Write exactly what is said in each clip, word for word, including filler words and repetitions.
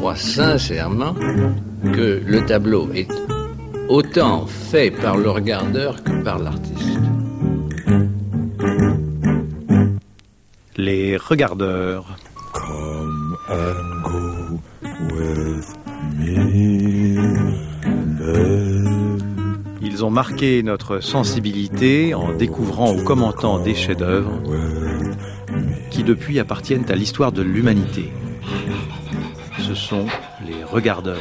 crois sincèrement que le tableau est autant fait par le regardeur que par l'artiste. Les regardeurs. Come and go with me, babe. Ils ont marqué notre sensibilité en découvrant ou commentant des chefs-d'œuvre qui depuis appartiennent à l'histoire de l'humanité. Ce sont les regardeurs.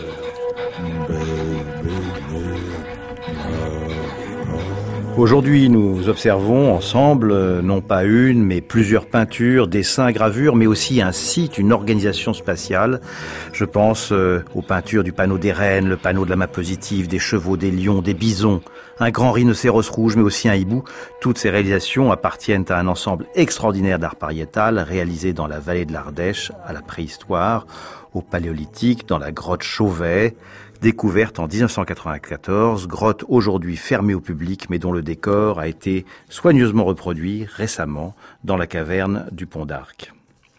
Aujourd'hui, nous observons ensemble, non pas une, mais plusieurs peintures, dessins, gravures, mais aussi un site, une organisation spatiale. Je pense aux peintures du panneau des rennes, le panneau de la map positive, des chevaux, des lions, des bisons, un grand rhinocéros rouge, mais aussi un hibou. Toutes ces réalisations appartiennent à un ensemble extraordinaire d'art pariétal réalisé dans la vallée de l'Ardèche, à la préhistoire, au paléolithique, dans la grotte Chauvet, découverte en dix-neuf cent quatre-vingt-quatorze, grotte aujourd'hui fermée au public, mais dont le décor a été soigneusement reproduit récemment dans la caverne du Pont d'Arc.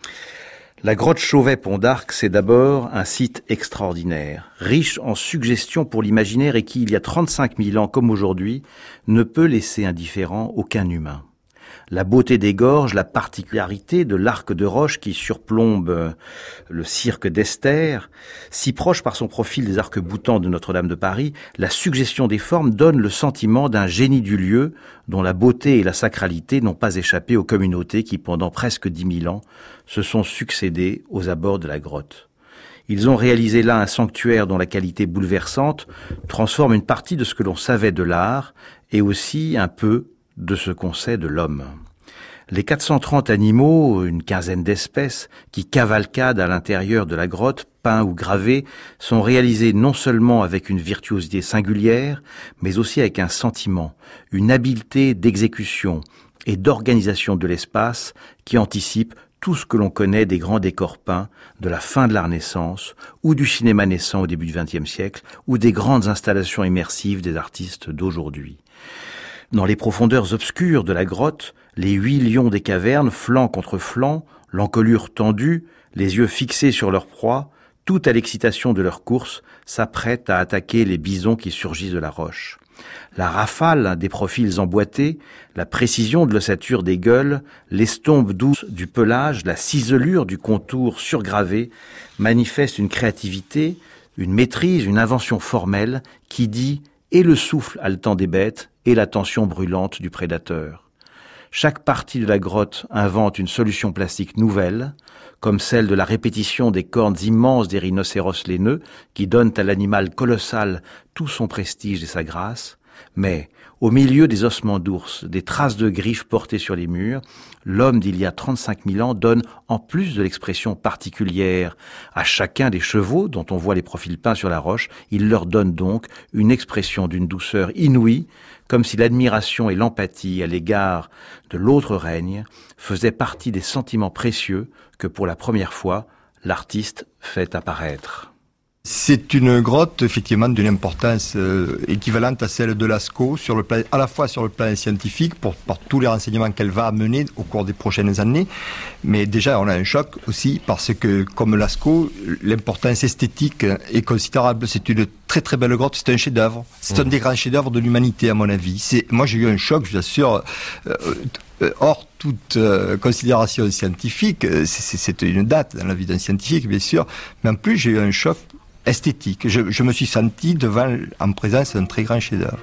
La grotte Chauvet-Pont d'Arc, c'est d'abord un site extraordinaire, riche en suggestions pour l'imaginaire et qui, il y a trente-cinq mille ans comme aujourd'hui, ne peut laisser indifférent aucun humain. La beauté des gorges, la particularité de l'arc de roche qui surplombe le cirque d'Esther, si proche par son profil des arcs-boutants de Notre-Dame de Paris, la suggestion des formes donne le sentiment d'un génie du lieu dont la beauté et la sacralité n'ont pas échappé aux communautés qui, pendant presque dix mille ans, se sont succédées aux abords de la grotte. Ils ont réalisé là un sanctuaire dont la qualité bouleversante transforme une partie de ce que l'on savait de l'art et aussi un peu de ce qu'on sait de l'homme. Les quatre cent trente animaux, une quinzaine d'espèces, qui cavalcadent à l'intérieur de la grotte, peints ou gravés, sont réalisés non seulement avec une virtuosité singulière, mais aussi avec un sentiment, une habileté d'exécution et d'organisation de l'espace qui anticipe tout ce que l'on connaît des grands décors peints de la fin de la Renaissance ou du cinéma naissant au début du vingtième siècle ou des grandes installations immersives des artistes d'aujourd'hui. Dans les profondeurs obscures de la grotte, les huit lions des cavernes, flanc contre flanc, l'encolure tendue, les yeux fixés sur leur proie, tout à l'excitation de leur course, s'apprêtent à attaquer les bisons qui surgissent de la roche. La rafale des profils emboîtés, la précision de l'ossature des gueules, l'estompe douce du pelage, la ciselure du contour surgravé manifestent une créativité, une maîtrise, une invention formelle qui dit « et le souffle haletant des bêtes » et la tension brûlante du prédateur. Chaque partie de la grotte invente une solution plastique nouvelle, comme celle de la répétition des cornes immenses des rhinocéros laineux, qui donnent à l'animal colossal tout son prestige et sa grâce, mais au milieu des ossements d'ours, des traces de griffes portées sur les murs, l'homme d'il y a trente-cinq mille ans donne, en plus de l'expression particulière à chacun des chevaux dont on voit les profils peints sur la roche, il leur donne donc une expression d'une douceur inouïe, comme si l'admiration et l'empathie à l'égard de l'autre règne faisaient partie des sentiments précieux que pour la première fois l'artiste fait apparaître. C'est une grotte, effectivement, d'une importance euh, équivalente à celle de Lascaux, sur le plan, à la fois sur le plan scientifique, pour, par tous les renseignements qu'elle va amener au cours des prochaines années, mais déjà on a un choc aussi, parce que, comme Lascaux, l'importance esthétique est considérable. C'est une très très belle grotte, c'est un chef-d'œuvre. C'est mmh. un des grands chefs-d'œuvre de l'humanité, à mon avis. C'est, moi j'ai eu un choc, je vous assure, euh, hors toute euh, considération scientifique. C'est, c'est une date dans la vie d'un scientifique, bien sûr, mais en plus j'ai eu un choc esthétique. Je, je me suis senti devant, en présence d'un très grand chef-d'œuvre.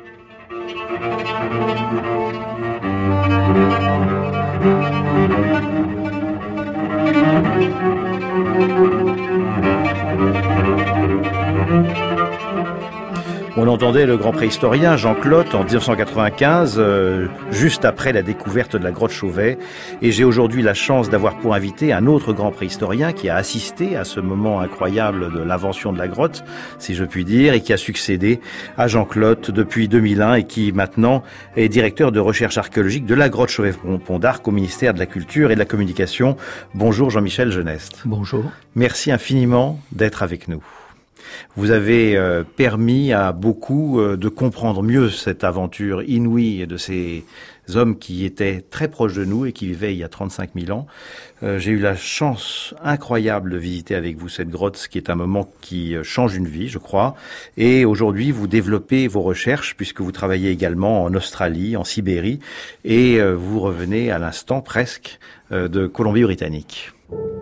On entendait le grand préhistorien Jean Clotte en dix-neuf cent quatre-vingt-quinze, euh, juste après la découverte de la grotte Chauvet. Et j'ai aujourd'hui la chance d'avoir pour invité un autre grand préhistorien qui a assisté à ce moment incroyable de l'invention de la grotte, si je puis dire, et qui a succédé à Jean Clotte depuis deux mille un et qui maintenant est directeur de recherche archéologique de la grotte Chauvet-Pont d'Arc au ministère de la Culture et de la Communication. Bonjour Jean-Michel Geneste. Bonjour. Merci infiniment d'être avec nous. Vous avez euh, permis à beaucoup euh, de comprendre mieux cette aventure inouïe de ces hommes qui étaient très proches de nous et qui vivaient il y a trente-cinq mille ans. Euh, j'ai eu la chance incroyable de visiter avec vous cette grotte, ce qui est un moment qui change une vie, je crois. Et aujourd'hui, vous développez vos recherches puisque vous travaillez également en Australie, en Sibérie, et euh, vous revenez à l'instant presque euh, de Colombie-Britannique.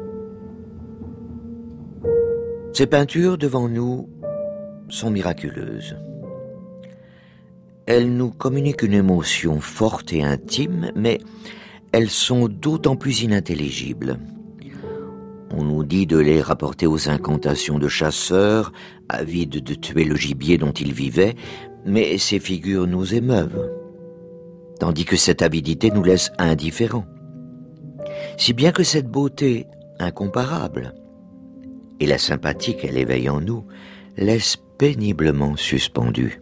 Ces peintures devant nous sont miraculeuses. Elles nous communiquent une émotion forte et intime, mais elles sont d'autant plus inintelligibles. On nous dit de les rapporter aux incantations de chasseurs, avides de tuer le gibier dont ils vivaient, mais ces figures nous émeuvent, tandis que cette avidité nous laisse indifférents. Si bien que cette beauté incomparable et la sympathie qu'elle éveille en nous laisse péniblement suspendue.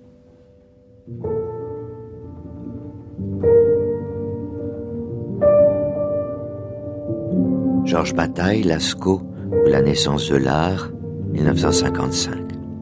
Georges Bataille, Lascaux, ou La naissance de l'art, dix-neuf cent cinquante-cinq.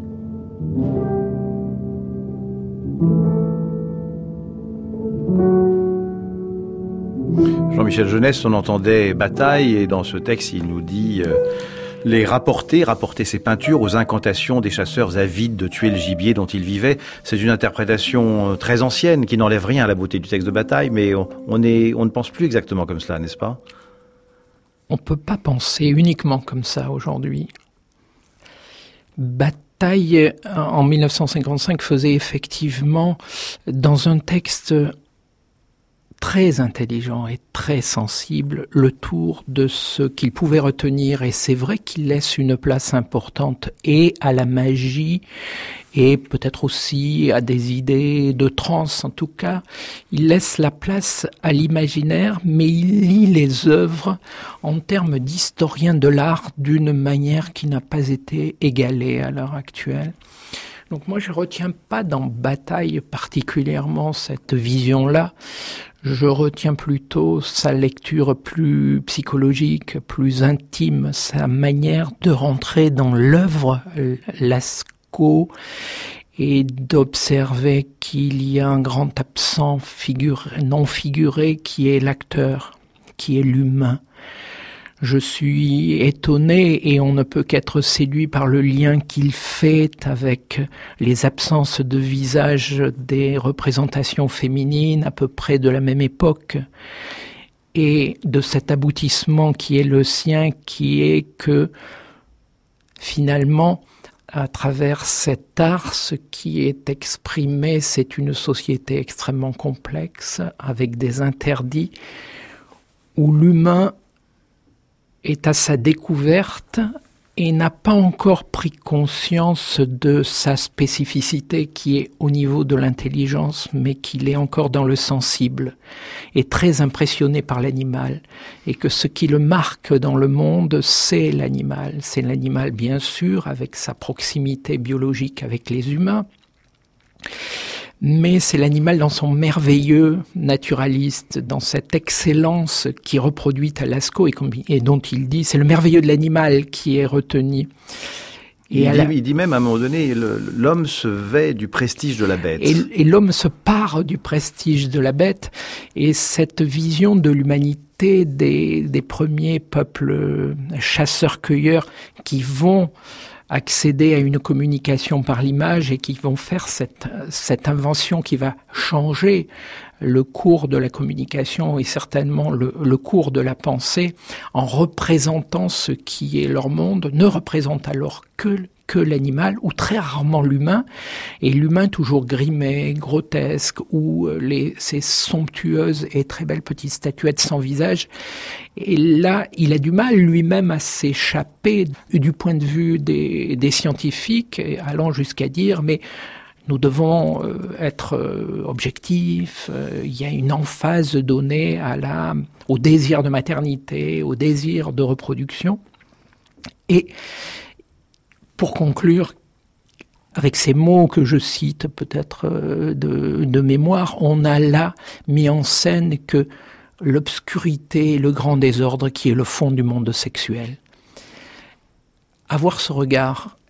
Jean-Michel Jeunesse, on entendait Bataille, et dans ce texte, il nous dit euh, les rapporter, rapporter ces peintures aux incantations des chasseurs avides de tuer le gibier dont ils vivaient. C'est une interprétation très ancienne qui n'enlève rien à la beauté du texte de Bataille, mais on, on, est, on ne pense plus exactement comme cela, n'est-ce pas ? On ne peut pas penser uniquement comme ça aujourd'hui. Bataille, en dix-neuf cent cinquante-cinq, faisait effectivement, dans un texte très intelligent et très sensible, le tour de ce qu'il pouvait retenir. Et c'est vrai qu'il laisse une place importante et à la magie et peut-être aussi à des idées de transe. En tout cas, il laisse la place à l'imaginaire, mais il lit les œuvres en termes d'historien de l'art d'une manière qui n'a pas été égalée à l'heure actuelle. Donc moi, je retiens pas dans Bataille particulièrement cette vision-là. Je retiens plutôt sa lecture plus psychologique, plus intime, sa manière de rentrer dans l'œuvre Lascaux et d'observer qu'il y a un grand absent figuré, non figuré qui est l'acteur, qui est l'humain. Je suis étonné et on ne peut qu'être séduit par le lien qu'il fait avec les absences de visage des représentations féminines à peu près de la même époque et de cet aboutissement qui est le sien, qui est que finalement, à travers cet art, ce qui est exprimé, c'est une société extrêmement complexe avec des interdits où l'humain est à sa découverte et n'a pas encore pris conscience de sa spécificité qui est au niveau de l'intelligence, mais qu'il est encore dans le sensible, est très impressionné par l'animal, et que ce qui le marque dans le monde, c'est l'animal. C'est l'animal, bien sûr, avec sa proximité biologique avec les humains, mais c'est l'animal dans son merveilleux naturaliste, dans cette excellence qui est reproduite à Lascaux et, et dont il dit c'est le merveilleux de l'animal qui est retenu. Et il, la... dit, il dit même à un moment donné, le, l'homme se vêt du prestige de la bête. Et, et l'homme se pare du prestige de la bête, et cette vision de l'humanité des, des premiers peuples chasseurs-cueilleurs qui vont accéder à une communication par l'image et qui vont faire cette, cette invention qui va changer le cours de la communication et certainement le, le cours de la pensée en représentant ce qui est leur monde, ne représente alors que, que l'animal ou très rarement l'humain, et l'humain toujours grimé, grotesque, ou les, ces somptueuses et très belles petites statuettes sans visage. Et là, il a du mal lui-même à s'échapper du point de vue des, des scientifiques, allant jusqu'à dire, mais nous devons euh, être euh, objectifs, euh, il y a une emphase donnée à la, au désir de maternité, au désir de reproduction. Et pour conclure, avec ces mots que je cite peut-être euh, de, de mémoire, on a là mis en scène que l'obscurité et le grand désordre qui est le fond du monde sexuel. Avoir ce regard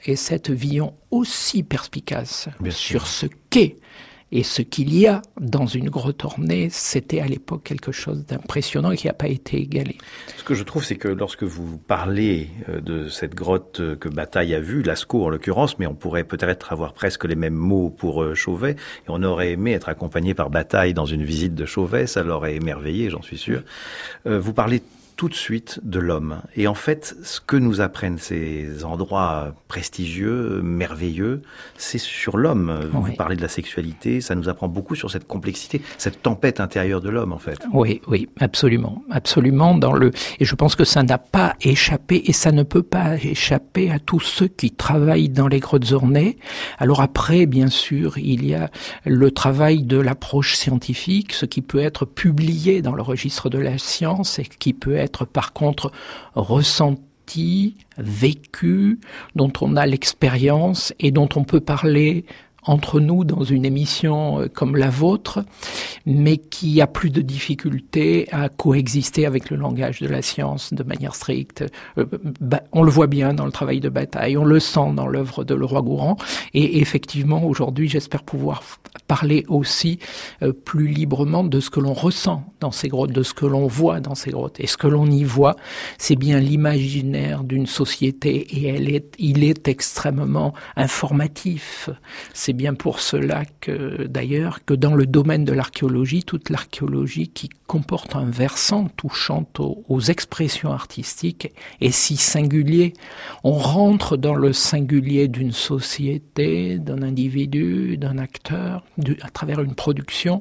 et cette vision aussi perspicace Bien sur sûr. ce qu'est et ce qu'il y a dans une grotte ornée, c'était à l'époque quelque chose d'impressionnant et qui n'a pas été égalé. Ce que je trouve, c'est que lorsque vous parlez de cette grotte que Bataille a vue, Lascaux en l'occurrence, mais on pourrait peut-être avoir presque les mêmes mots pour Chauvet, et on aurait aimé être accompagné par Bataille dans une visite de Chauvet, ça l'aurait émerveillé, j'en suis sûr. Euh, vous parlez tout de suite de l'homme. Et en fait, ce que nous apprennent ces endroits prestigieux, merveilleux, c'est sur l'homme. Vous oui. parlez de la sexualité, ça nous apprend beaucoup sur cette complexité, cette tempête intérieure de l'homme, en fait. Oui, oui, absolument. Absolument. Dans le... Et je pense que ça n'a pas échappé, et ça ne peut pas échapper à tous ceux qui travaillent dans les grottes ornées. Alors après, bien sûr, il y a le travail de l'approche scientifique, ce qui peut être publié dans le registre de la science et qui peut être être par contre ressenti, vécu, dont on a l'expérience et dont on peut parler entre nous dans une émission comme la vôtre, mais qui a plus de difficulté à coexister avec le langage de la science de manière stricte. Euh, bah, on le voit bien dans le travail de Bataille, on le sent dans l'œuvre de Leroi-Gourhan, et effectivement aujourd'hui j'espère pouvoir parler aussi euh, plus librement de ce que l'on ressent dans ces grottes, de ce que l'on voit dans ces grottes. Et ce que l'on y voit, c'est bien l'imaginaire d'une société, et elle est, il est extrêmement informatif. C'est bien pour cela que, d'ailleurs, que dans le domaine de l'archéologie, toute l'archéologie qui comporte un versant touchant aux, aux expressions artistiques est si singulier. On rentre dans le singulier d'une société, d'un individu, d'un acteur, de, à travers une production.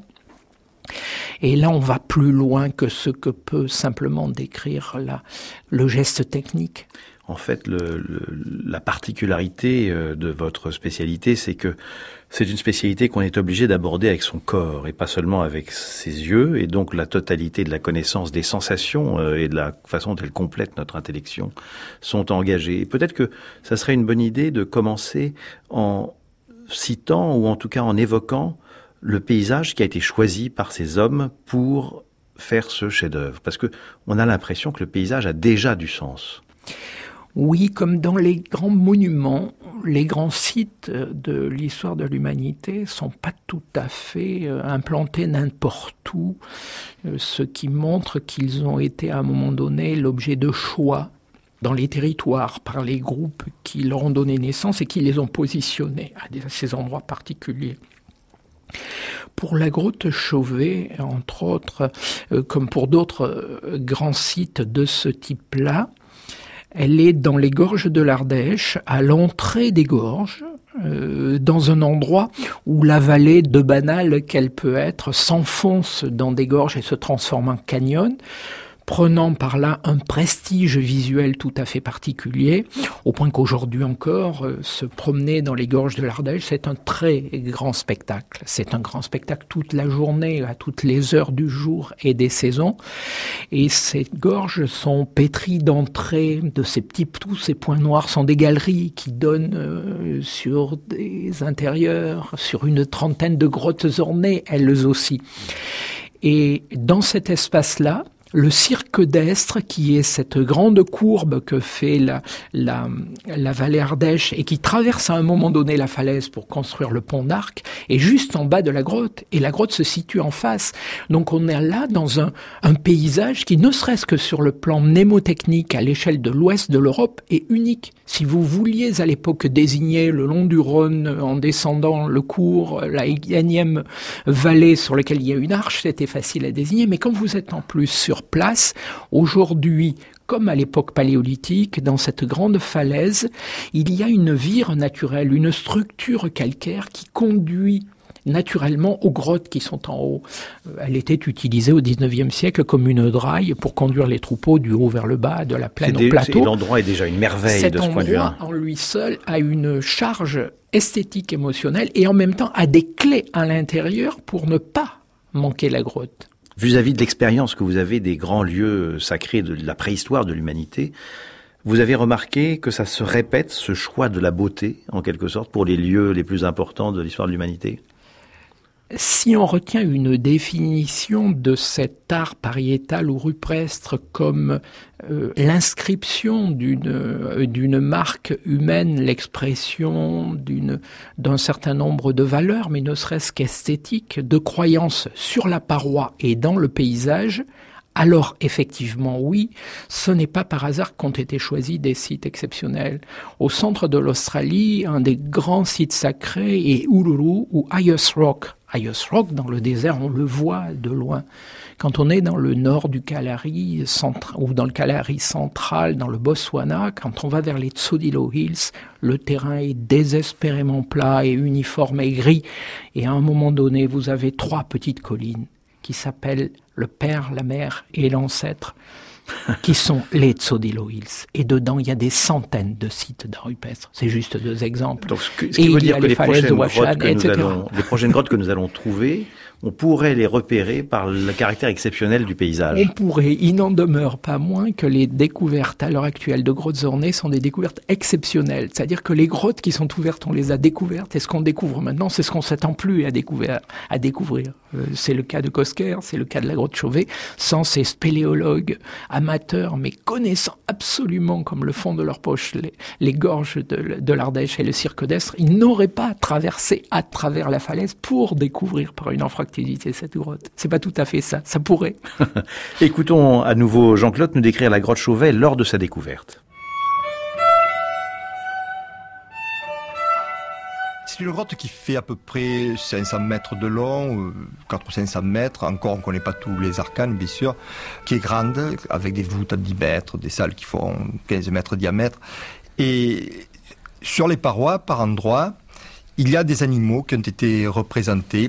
Et là, on va plus loin que ce que peut simplement décrire la, le geste technique. En fait, le, le, la particularité de votre spécialité, c'est que c'est une spécialité qu'on est obligé d'aborder avec son corps et pas seulement avec ses yeux, et donc la totalité de la connaissance des sensations et de la façon dont elles complètent notre intellection sont engagées. Et peut-être que ça serait une bonne idée de commencer en citant, ou en tout cas en évoquant, le paysage qui a été choisi par ces hommes pour faire ce chef-d'œuvre. Parce que on a l'impression que le paysage a déjà du sens. Oui, comme dans les grands monuments, les grands sites de l'histoire de l'humanité sont pas tout à fait implantés n'importe où, ce qui montre qu'ils ont été à un moment donné l'objet de choix dans les territoires par les groupes qui leur ont donné naissance et qui les ont positionnés à ces endroits particuliers. Pour la grotte Chauvet, entre autres, comme pour d'autres grands sites de ce type-là, elle est dans les gorges de l'Ardèche, à l'entrée des gorges, euh, dans un endroit où la vallée, de banale qu'elle peut être, s'enfonce dans des gorges et se transforme en canyon, prenant par là un prestige visuel tout à fait particulier, au point qu'aujourd'hui encore, euh, se promener dans les gorges de l'Ardèche, c'est un très grand spectacle. C'est un grand spectacle toute la journée, à toutes les heures du jour et des saisons. Et ces gorges sont pétries d'entrées, de ces petits, tous ces points noirs sont des galeries qui donnent euh, sur des intérieurs, sur une trentaine de grottes ornées, elles aussi. Et dans cet espace-là, le cirque d'Estre, qui est cette grande courbe que fait la, la, la vallée Ardèche et qui traverse à un moment donné la falaise pour construire le pont d'Arc, est juste en bas de la grotte. Et la grotte se situe en face. Donc on est là dans un, un paysage qui, ne serait-ce que sur le plan mnémotechnique à l'échelle de l'ouest de l'Europe, est unique. Si vous vouliez à l'époque désigner le long du Rhône, en descendant le cours, la énième vallée sur laquelle il y a une arche, c'était facile à désigner. Mais quand vous êtes en plus sur place, aujourd'hui, comme à l'époque paléolithique, dans cette grande falaise, il y a une vire naturelle, une structure calcaire qui conduit naturellement aux grottes qui sont en haut. Elle était utilisée au dix-neuvième siècle comme une draille pour conduire les troupeaux du haut vers le bas, de la plaine au plateau. Et l'endroit est déjà une merveille Cet de ce point de vue-là. Cet endroit, en lui seul, a une charge esthétique, émotionnelle, et en même temps a des clés à l'intérieur pour ne pas manquer la grotte. Vis-à-vis de l'expérience que vous avez des grands lieux sacrés de la préhistoire de l'humanité, vous avez remarqué que ça se répète, ce choix de la beauté, en quelque sorte, pour les lieux les plus importants de l'histoire de l'humanité ? Si on retient une définition de cet art pariétal ou rupestre comme euh, l'inscription d'une, euh, d'une marque humaine, l'expression d'une, d'un certain nombre de valeurs, mais ne serait-ce qu'esthétiques, de croyances sur la paroi et dans le paysage, alors effectivement oui, ce n'est pas par hasard qu'ont été choisis des sites exceptionnels. Au centre de l'Australie, un des grands sites sacrés est Uluru ou Ayers Rock. Ayers Rock, dans le désert, on le voit de loin. Quand on est dans le nord du Kalahari central, ou dans le Kalahari central, dans le Botswana, quand on va vers les Tsodilo Hills, le terrain est désespérément plat et uniforme et gris. Et à un moment donné, vous avez trois petites collines qui s'appellent le père, la mère et l'ancêtre, qui sont les Tsodilo Hills. Et dedans, il y a des centaines de sites d'art rupestre. C'est juste deux exemples. Donc, ce, que, ce qui veut dire que les prochaines, grottes que nous allons, les prochaines grottes que nous allons trouver, on pourrait les repérer par le caractère exceptionnel du paysage. On pourrait. Il n'en demeure pas moins que les découvertes à l'heure actuelle de grottes ornées sont des découvertes exceptionnelles. C'est-à-dire que les grottes qui sont ouvertes, on les a découvertes. Et ce qu'on découvre maintenant, c'est ce qu'on ne s'attend plus à découvrir. À découvrir. Euh, c'est le cas de Cosquer, c'est le cas de la grotte Chauvet. Sans ces spéléologues amateurs, mais connaissant absolument comme le fond de leur poche les, les gorges de, de l'Ardèche et le Cirque d'Estre, ils n'auraient pas traversé à travers la falaise pour découvrir par une anfractuosité cette grotte. C'est pas tout à fait ça, ça pourrait. Écoutons à nouveau Jean-Claude nous décrire la grotte Chauvet lors de sa découverte. C'est une grotte qui fait à peu près cinq cents mètres de long, quatre ou cinq cents mètres, encore on ne connaît pas tous les arcanes bien sûr, qui est grande, avec des voûtes à dix mètres, des salles qui font quinze mètres de diamètre. Et sur les parois, par endroits, il y a des animaux qui ont été représentés,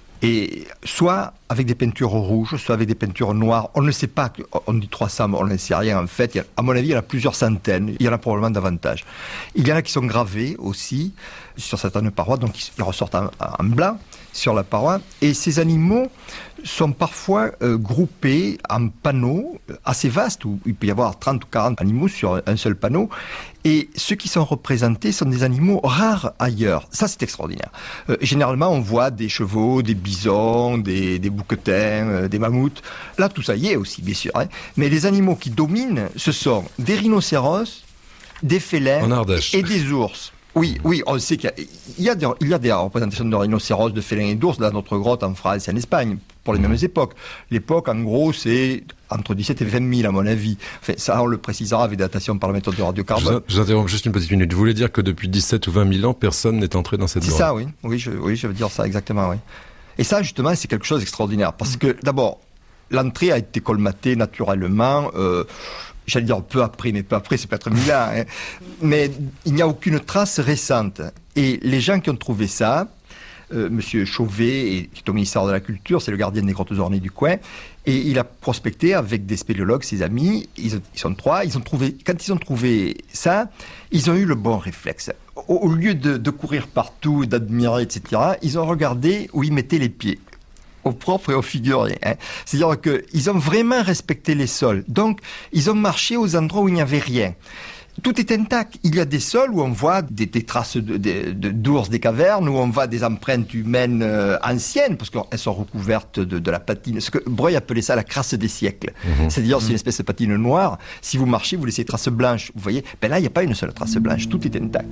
et soit avec des peintures rouges, soit avec des peintures noires. On ne sait pas, on dit trois cents, on ne sait rien en fait. Il y a, à mon avis, il y en a plusieurs centaines, il y en a probablement davantage. Il y en a qui sont gravés aussi sur certaines parois, donc ils ressortent en, en blanc sur la paroi. Et ces animaux sont parfois euh, groupés en panneaux assez vastes, où il peut y avoir trente ou quarante animaux sur un seul panneau. Et ceux qui sont représentés sont des animaux rares ailleurs. Ça, c'est extraordinaire. Euh, généralement, on voit des chevaux, des bisons, des, des bouquetins, euh, des mammouths. Là, tout ça y est aussi, bien sûr. Hein. Mais les animaux qui dominent, ce sont des rhinocéros, des félins et des ours. Oui, oui, on sait qu'il y a, il y a, des, il y a des représentations de rhinocéros, de félins et d'ours dans notre grotte en France et en Espagne, pour les mêmes époques. L'époque, en gros, c'est entre dix-sept et vingt mille, à mon avis. Enfin, ça, on le précisera avec datation par la méthode de radiocarbone. Je vous interromps juste une petite minute. Vous voulez dire que depuis dix-sept ou vingt mille ans, personne n'est entré dans cette grotte? C'est ça, oui. Oui je, oui, je veux dire ça, exactement, oui. Et ça, justement, c'est quelque chose d'extraordinaire. Parce que, d'abord, l'entrée a été colmatée naturellement, euh, j'allais dire peu après, mais peu après, c'est peut-être mille ans. Hein. Mais il n'y a aucune trace récente. Et les gens qui ont trouvé ça, euh, Monsieur Chauvet, qui est au ministère de la Culture, c'est le gardien des grottes ornées du coin, et il a prospecté avec des spéléologues, ses amis, ils, ils sont trois, ils ont trouvé, quand ils ont trouvé ça, ils ont eu le bon réflexe. Au, au lieu de, de courir partout, d'admirer, et cetera, ils ont regardé où ils mettaient les pieds. Au propre et au figuré. Hein. C'est-à-dire qu'ils ont vraiment respecté les sols. Donc, ils ont marché aux endroits où il n'y avait rien. Tout est intact. Il y a des sols où on voit des, des traces de, de, de, d'ours des cavernes, où on voit des empreintes humaines euh, anciennes, parce qu'elles sont recouvertes de, de la patine. Ce que Breuil appelait ça la crasse des siècles. Mmh. C'est-à-dire, mmh. c'est une espèce de patine noire. Si vous marchez, vous laissez des traces blanches. Vous voyez, ben là, il n'y a pas une seule trace blanche. Tout est intact.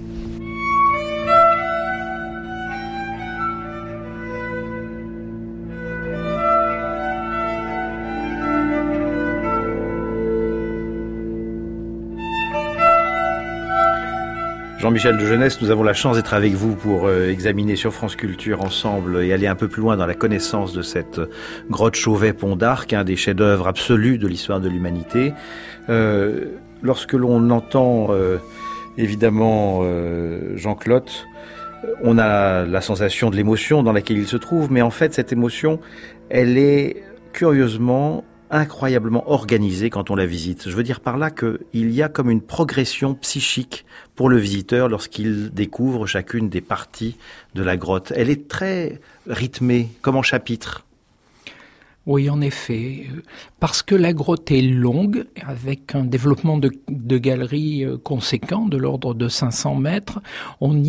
Jean-Michel de Genès, nous avons la chance d'être avec vous pour euh, examiner sur France Culture ensemble et aller un peu plus loin dans la connaissance de cette grotte Chauvet-Pont d'Arc, un des chefs-d'œuvre absolus de l'histoire de l'humanité. Euh, lorsque l'on entend euh, évidemment euh, Jean-Claude, on a la sensation de l'émotion dans laquelle il se trouve, mais en fait cette émotion, elle est curieusement incroyablement organisée quand on la visite. Je veux dire par là qu'il y a comme une progression psychique pour le visiteur lorsqu'il découvre chacune des parties de la grotte. Elle est très rythmée, comme en chapitres. Oui, en effet, parce que la grotte est longue, avec un développement de, de galeries conséquent, de l'ordre de cinq cents mètres, on y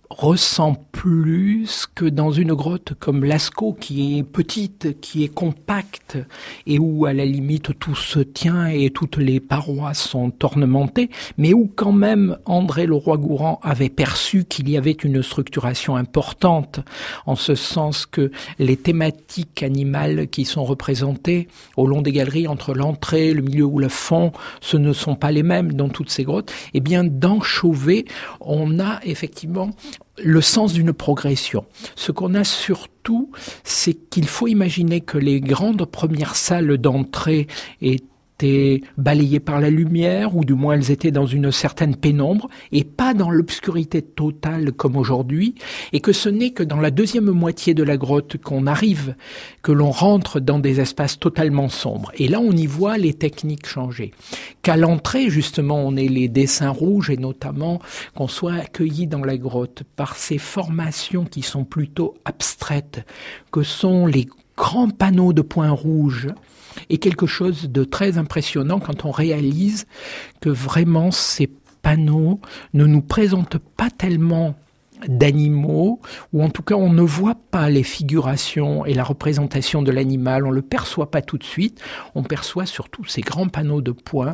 ressent plus que dans une grotte comme Lascaux, qui est petite, qui est compacte, et où à la limite tout se tient et toutes les parois sont ornementées, mais où quand même André Leroi-Gourhan avait perçu qu'il y avait une structuration importante, en ce sens que les thématiques animales qui sont représentées au long des galeries, entre l'entrée, le milieu ou le fond, ce ne sont pas les mêmes dans toutes ces grottes. Eh bien, dans Chauvet, on a effectivement le sens d'une progression. Ce qu'on a surtout, c'est qu'il faut imaginer que les grandes premières salles d'entrée étaient balayées par la lumière, ou du moins elles étaient dans une certaine pénombre, et pas dans l'obscurité totale comme aujourd'hui, et que ce n'est que dans la deuxième moitié de la grotte qu'on arrive, que l'on rentre dans des espaces totalement sombres. Et là, on y voit les techniques changer. Qu'à l'entrée, justement, on ait les dessins rouges, et notamment qu'on soit accueilli dans la grotte par ces formations qui sont plutôt abstraites, que sont les grands panneaux de points rouges, et quelque chose de très impressionnant quand on réalise que vraiment ces panneaux ne nous présentent pas tellement d'animaux, ou en tout cas on ne voit pas les figurations et la représentation de l'animal, on ne le perçoit pas tout de suite, on perçoit surtout ces grands panneaux de points.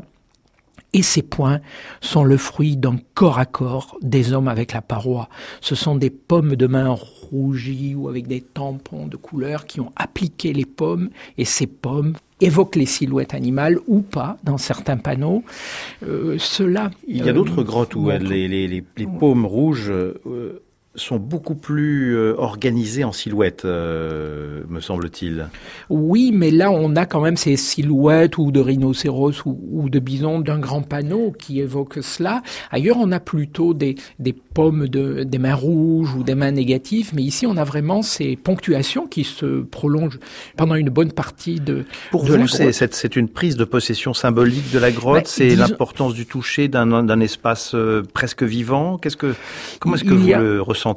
Et ces points sont le fruit d'un corps à corps des hommes avec la paroi. Ce sont des pommes de main rougies ou avec des tampons de couleur qui ont appliqué les pommes, et ces pommes évoquent les silhouettes animales ou pas dans certains panneaux. Euh, cela. Il y a euh, d'autres grottes où montre... les, les, les, les pommes rouges euh, sont beaucoup plus euh, organisées en silhouettes, euh, me semble-t-il. Oui, mais là, on a quand même ces silhouettes ou de rhinocéros ou, ou de bisons d'un grand panneau qui évoquent cela. Ailleurs, on a plutôt des, des pommes, de, des mains rouges ou des mains négatives, mais ici, on a vraiment ces ponctuations qui se prolongent pendant une bonne partie de, Pour de vous, la c'est, grotte. c'est, c'est une prise de possession symbolique de la grotte, bah, c'est disons... l'importance du toucher d'un, d'un espace euh, presque vivant. Qu'est-ce que, comment est-ce que Il vous a... le ressentez?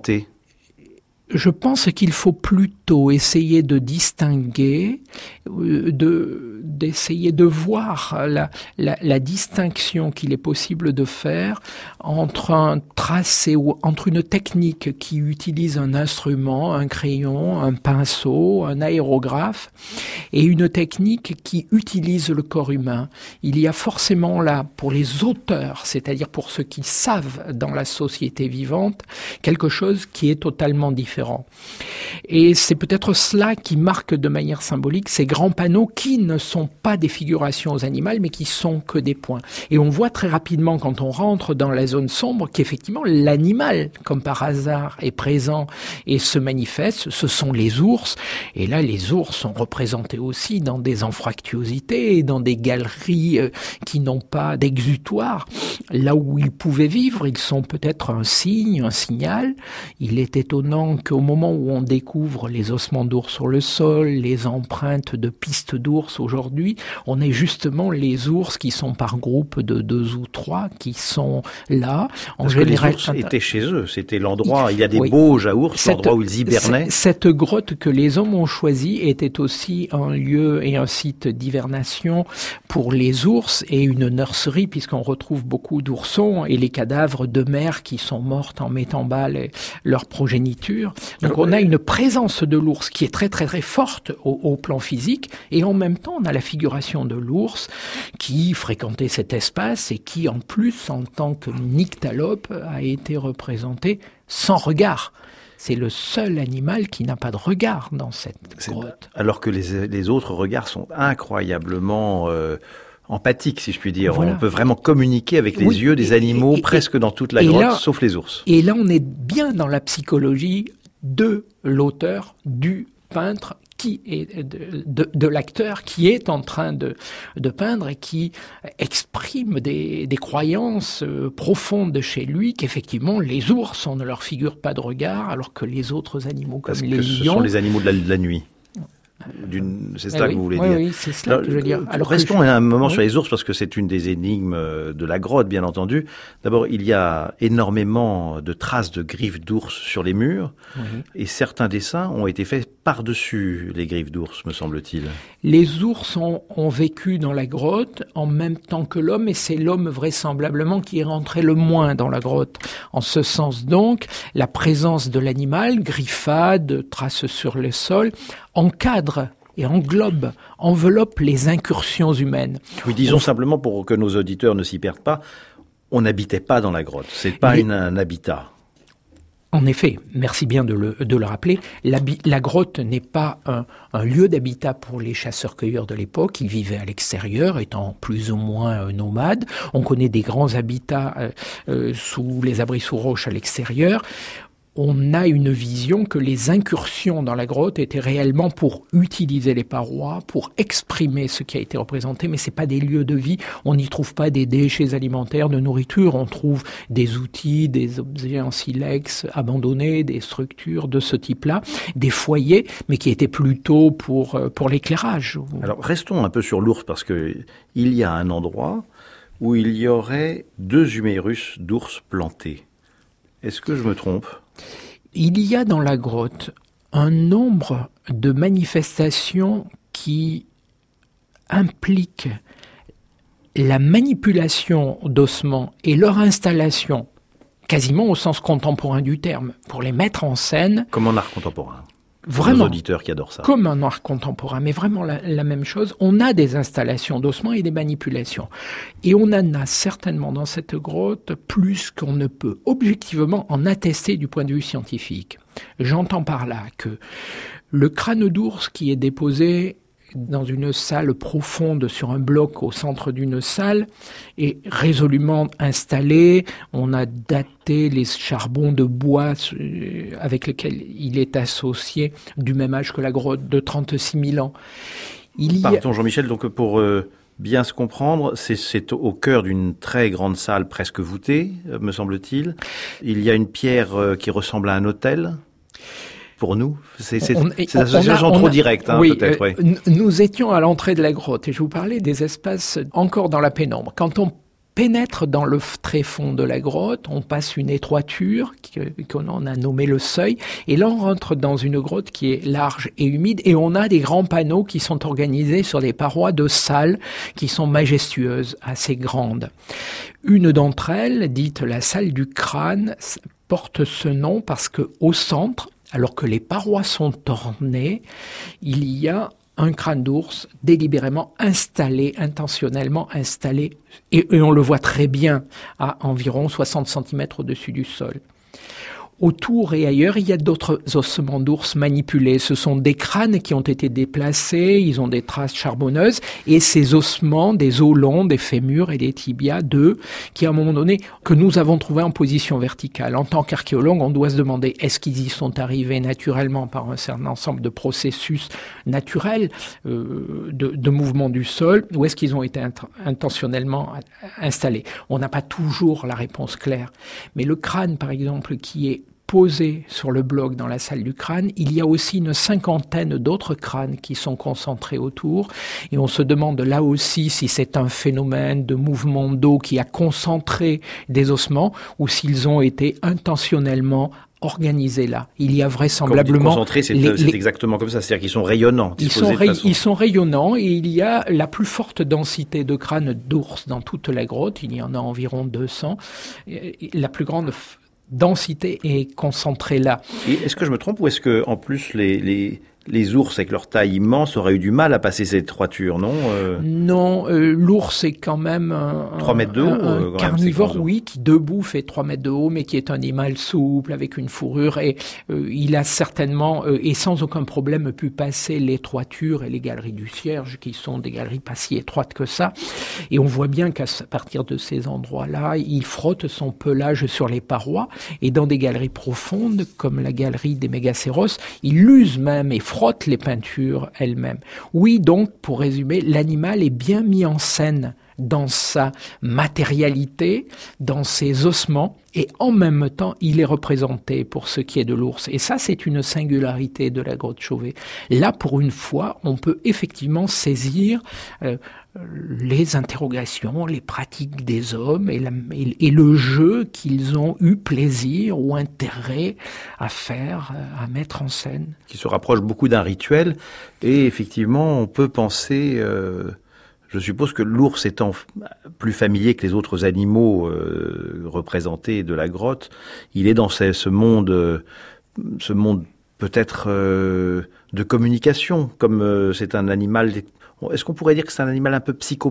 Je pense qu'il faut plutôt essayer de distinguer, de, d'essayer de voir la, la, la distinction qu'il est possible de faire entre un tracé ou entre une technique qui utilise un instrument, un crayon, un pinceau, un aérographe, et une technique qui utilise le corps humain. Il y a forcément là, pour les auteurs, c'est-à-dire pour ceux qui savent dans la société vivante, quelque chose qui est totalement différent. Et c'est peut-être cela qui marque de manière symbolique ces grands panneaux qui ne sont pas des figurations aux animaux, mais qui sont que des points. Et on voit très rapidement quand on rentre dans la zone sombre qu'effectivement l'animal, comme par hasard, est présent et se manifeste. Ce sont les ours. Et là, les ours sont représentés aussi dans des anfractuosités, dans des galeries euh, qui n'ont pas d'exutoire. Là où ils pouvaient vivre, ils sont peut-être un signe, un signal. Il est étonnant qu'au moment où on découvre les ossements d'ours sur le sol, les empreintes de pistes d'ours aujourd'hui, on ait justement les ours qui sont par groupe de deux ou trois qui sont là. En Parce général, que les ours étaient chez eux, c'était l'endroit, il y a des oui. Bauges à ours, cette, l'endroit où ils hibernaient. Cette grotte que les hommes ont choisie était aussi un lieu et un site d'hivernation pour les ours et une nurserie, puisqu'on retrouve beaucoup d'oursons et les cadavres de mères qui sont mortes en mettant bas les, leur progéniture. Donc on a une présence de l'ours qui est très très très forte au, au plan physique, et en même temps on a la figuration de l'ours qui fréquentait cet espace et qui en plus en tant que nyctalope a été représenté sans regard. C'est le seul animal qui n'a pas de regard dans cette C'est grotte. Alors que les, les autres regards sont incroyablement euh, empathiques, si je puis dire. Voilà. On peut vraiment communiquer avec les oui, yeux des animaux et, et, presque dans toute la grotte, là, sauf les ours. Et là, on est bien dans la psychologie de l'auteur, du peintre, qui est de, de, de l'acteur qui est en train de, de peindre et qui exprime des, des croyances euh, profondes chez lui, qu'effectivement les ours, on ne leur figure pas de regard, alors que les autres animaux comme Parce les que lions... ce sont les animaux de la, de la nuit. D'une... C'est cela eh oui, que vous voulez oui, dire. Oui, c'est cela Alors, que je veux dire. Alors restons je... un moment oui. sur les ours, parce que c'est une des énigmes de la grotte, bien entendu. D'abord, il y a énormément de traces de griffes d'ours sur les murs, oui. et certains dessins ont été faits par-dessus les griffes d'ours, me semble-t-il. Les ours ont, ont vécu dans la grotte en même temps que l'homme, et c'est l'homme vraisemblablement qui est rentré le moins dans la grotte. En ce sens donc, la présence de l'animal, griffades, traces sur le sol, encadre et englobe, enveloppe les incursions humaines. Oui, disons On... simplement pour que nos auditeurs ne s'y perdent pas, on n'habitait pas dans la grotte, c'est pas Les... une, un habitat. En effet, merci bien de le, de le rappeler, la, la grotte n'est pas un, un lieu d'habitat pour les chasseurs-cueilleurs de l'époque. Ils vivaient à l'extérieur, étant plus ou moins euh, nomades. On connaît des grands habitats euh, euh, sous les abris sous roche à l'extérieur. On a une vision que les incursions dans la grotte étaient réellement pour utiliser les parois, pour exprimer ce qui a été représenté, mais c'est pas des lieux de vie. On n'y trouve pas des déchets alimentaires, de nourriture. On trouve des outils, des objets en silex abandonnés, des structures de ce type-là, des foyers, mais qui étaient plutôt pour pour l'éclairage. Alors restons un peu sur l'ours parce que il y a un endroit où il y aurait deux humérus d'ours plantés. Est-ce que je me trompe ? Il y a dans la grotte un nombre de manifestations qui impliquent la manipulation d'ossements et leur installation quasiment au sens contemporain du terme, pour les mettre en scène. Comme en art contemporain. Vraiment, nos auditeurs qui adorent ça. Comme un art contemporain, mais vraiment la, la même chose. On a des installations d'ossements et des manipulations. Et on en a certainement dans cette grotte plus qu'on ne peut objectivement en attester du point de vue scientifique. J'entends par là que le crâne d'ours qui est déposé dans une salle profonde sur un bloc au centre d'une salle est résolument installé. On a daté les charbons de bois avec lesquels il est associé du même âge que la grotte de trente-six mille ans. Il y a... Pardon Jean-Michel, donc pour euh, bien se comprendre, c'est, c'est au cœur d'une très grande salle presque voûtée, me semble-t-il. Il y a une pierre euh, qui ressemble à un autel. Pour nous, c'est, c'est, on, c'est l'association trop a, directe, hein, oui, peut-être. Euh, oui. Nous étions à l'entrée de la grotte et je vous parlais des espaces encore dans la pénombre. Quand on pénètre dans le tréfonds de la grotte, on passe une étroiture qu'on a nommée le seuil, et là on rentre dans une grotte qui est large et humide, et on a des grands panneaux qui sont organisés sur des parois de salles qui sont majestueuses, assez grandes. Une d'entre elles, dite la salle du crâne, porte ce nom parce que au centre, alors que les parois sont ornées, il y a un crâne d'ours délibérément installé, intentionnellement installé, et, et on le voit très bien à environ soixante centimètres au-dessus du sol. Autour et ailleurs, il y a d'autres ossements d'ours manipulés. Ce sont des crânes qui ont été déplacés, ils ont des traces charbonneuses, et ces ossements, des os longs, des fémurs et des tibias d'œufs, qui à un moment donné, que nous avons trouvés en position verticale. En tant qu'archéologue, on doit se demander, est-ce qu'ils y sont arrivés naturellement par un certain ensemble de processus naturels, euh, de, de mouvement du sol, ou est-ce qu'ils ont été int- intentionnellement installés ? On n'a pas toujours la réponse claire. Mais le crâne, par exemple, qui est posé sur le bloc dans la salle du crâne, il y a aussi une cinquantaine d'autres crânes qui sont concentrés autour, et on se demande là aussi si c'est un phénomène de mouvement d'eau qui a concentré des ossements ou s'ils ont été intentionnellement organisés là. Il y a vraisemblablement... Concentrés, c'est, les, c'est les... exactement comme ça, c'est-à-dire qu'ils sont rayonnants. Ils sont, ray... ils sont rayonnants, et il y a la plus forte densité de crânes d'ours dans toute la grotte, il y en a environ deux cents, la plus grande densité est concentrée là. Et est-ce que je me trompe ou est-ce que en plus les, les, les ours avec leur taille immense auraient eu du mal à passer cette étroiture, non euh... Non, euh, l'ours est quand même un, trois mètres de haut, un, un euh, carnivore, oui, qui debout fait trois mètres de haut, mais qui est un animal souple avec une fourrure, et euh, il a certainement euh, et sans aucun problème pu passer l'étroiture et les galeries du cierge, qui sont des galeries pas si étroites que ça. Et on voit bien qu'à partir de ces endroits-là, il frotte son pelage sur les parois, et dans des galeries profondes, comme la galerie des Mégacéros, il use même et frotte les peintures elles-mêmes. Oui, donc, pour résumer, l'animal est bien mis en scène dans sa matérialité, dans ses ossements, et en même temps, il est représenté pour ce qui est de l'ours. Et ça, c'est une singularité de la grotte Chauvet. Là, pour une fois, on peut effectivement saisir euh, les interrogations, les pratiques des hommes et, la, et, et le jeu qu'ils ont eu plaisir ou intérêt à faire, à mettre en scène. Qui se rapproche beaucoup d'un rituel. Et effectivement, on peut penser... Euh, je suppose que l'ours étant plus familier que les autres animaux euh, représentés de la grotte, il est dans ce, ce monde... Euh, ce monde peut-être euh, de communication, comme euh, c'est un animal... Est-ce qu'on pourrait dire que c'est un animal un peu psychopompe ?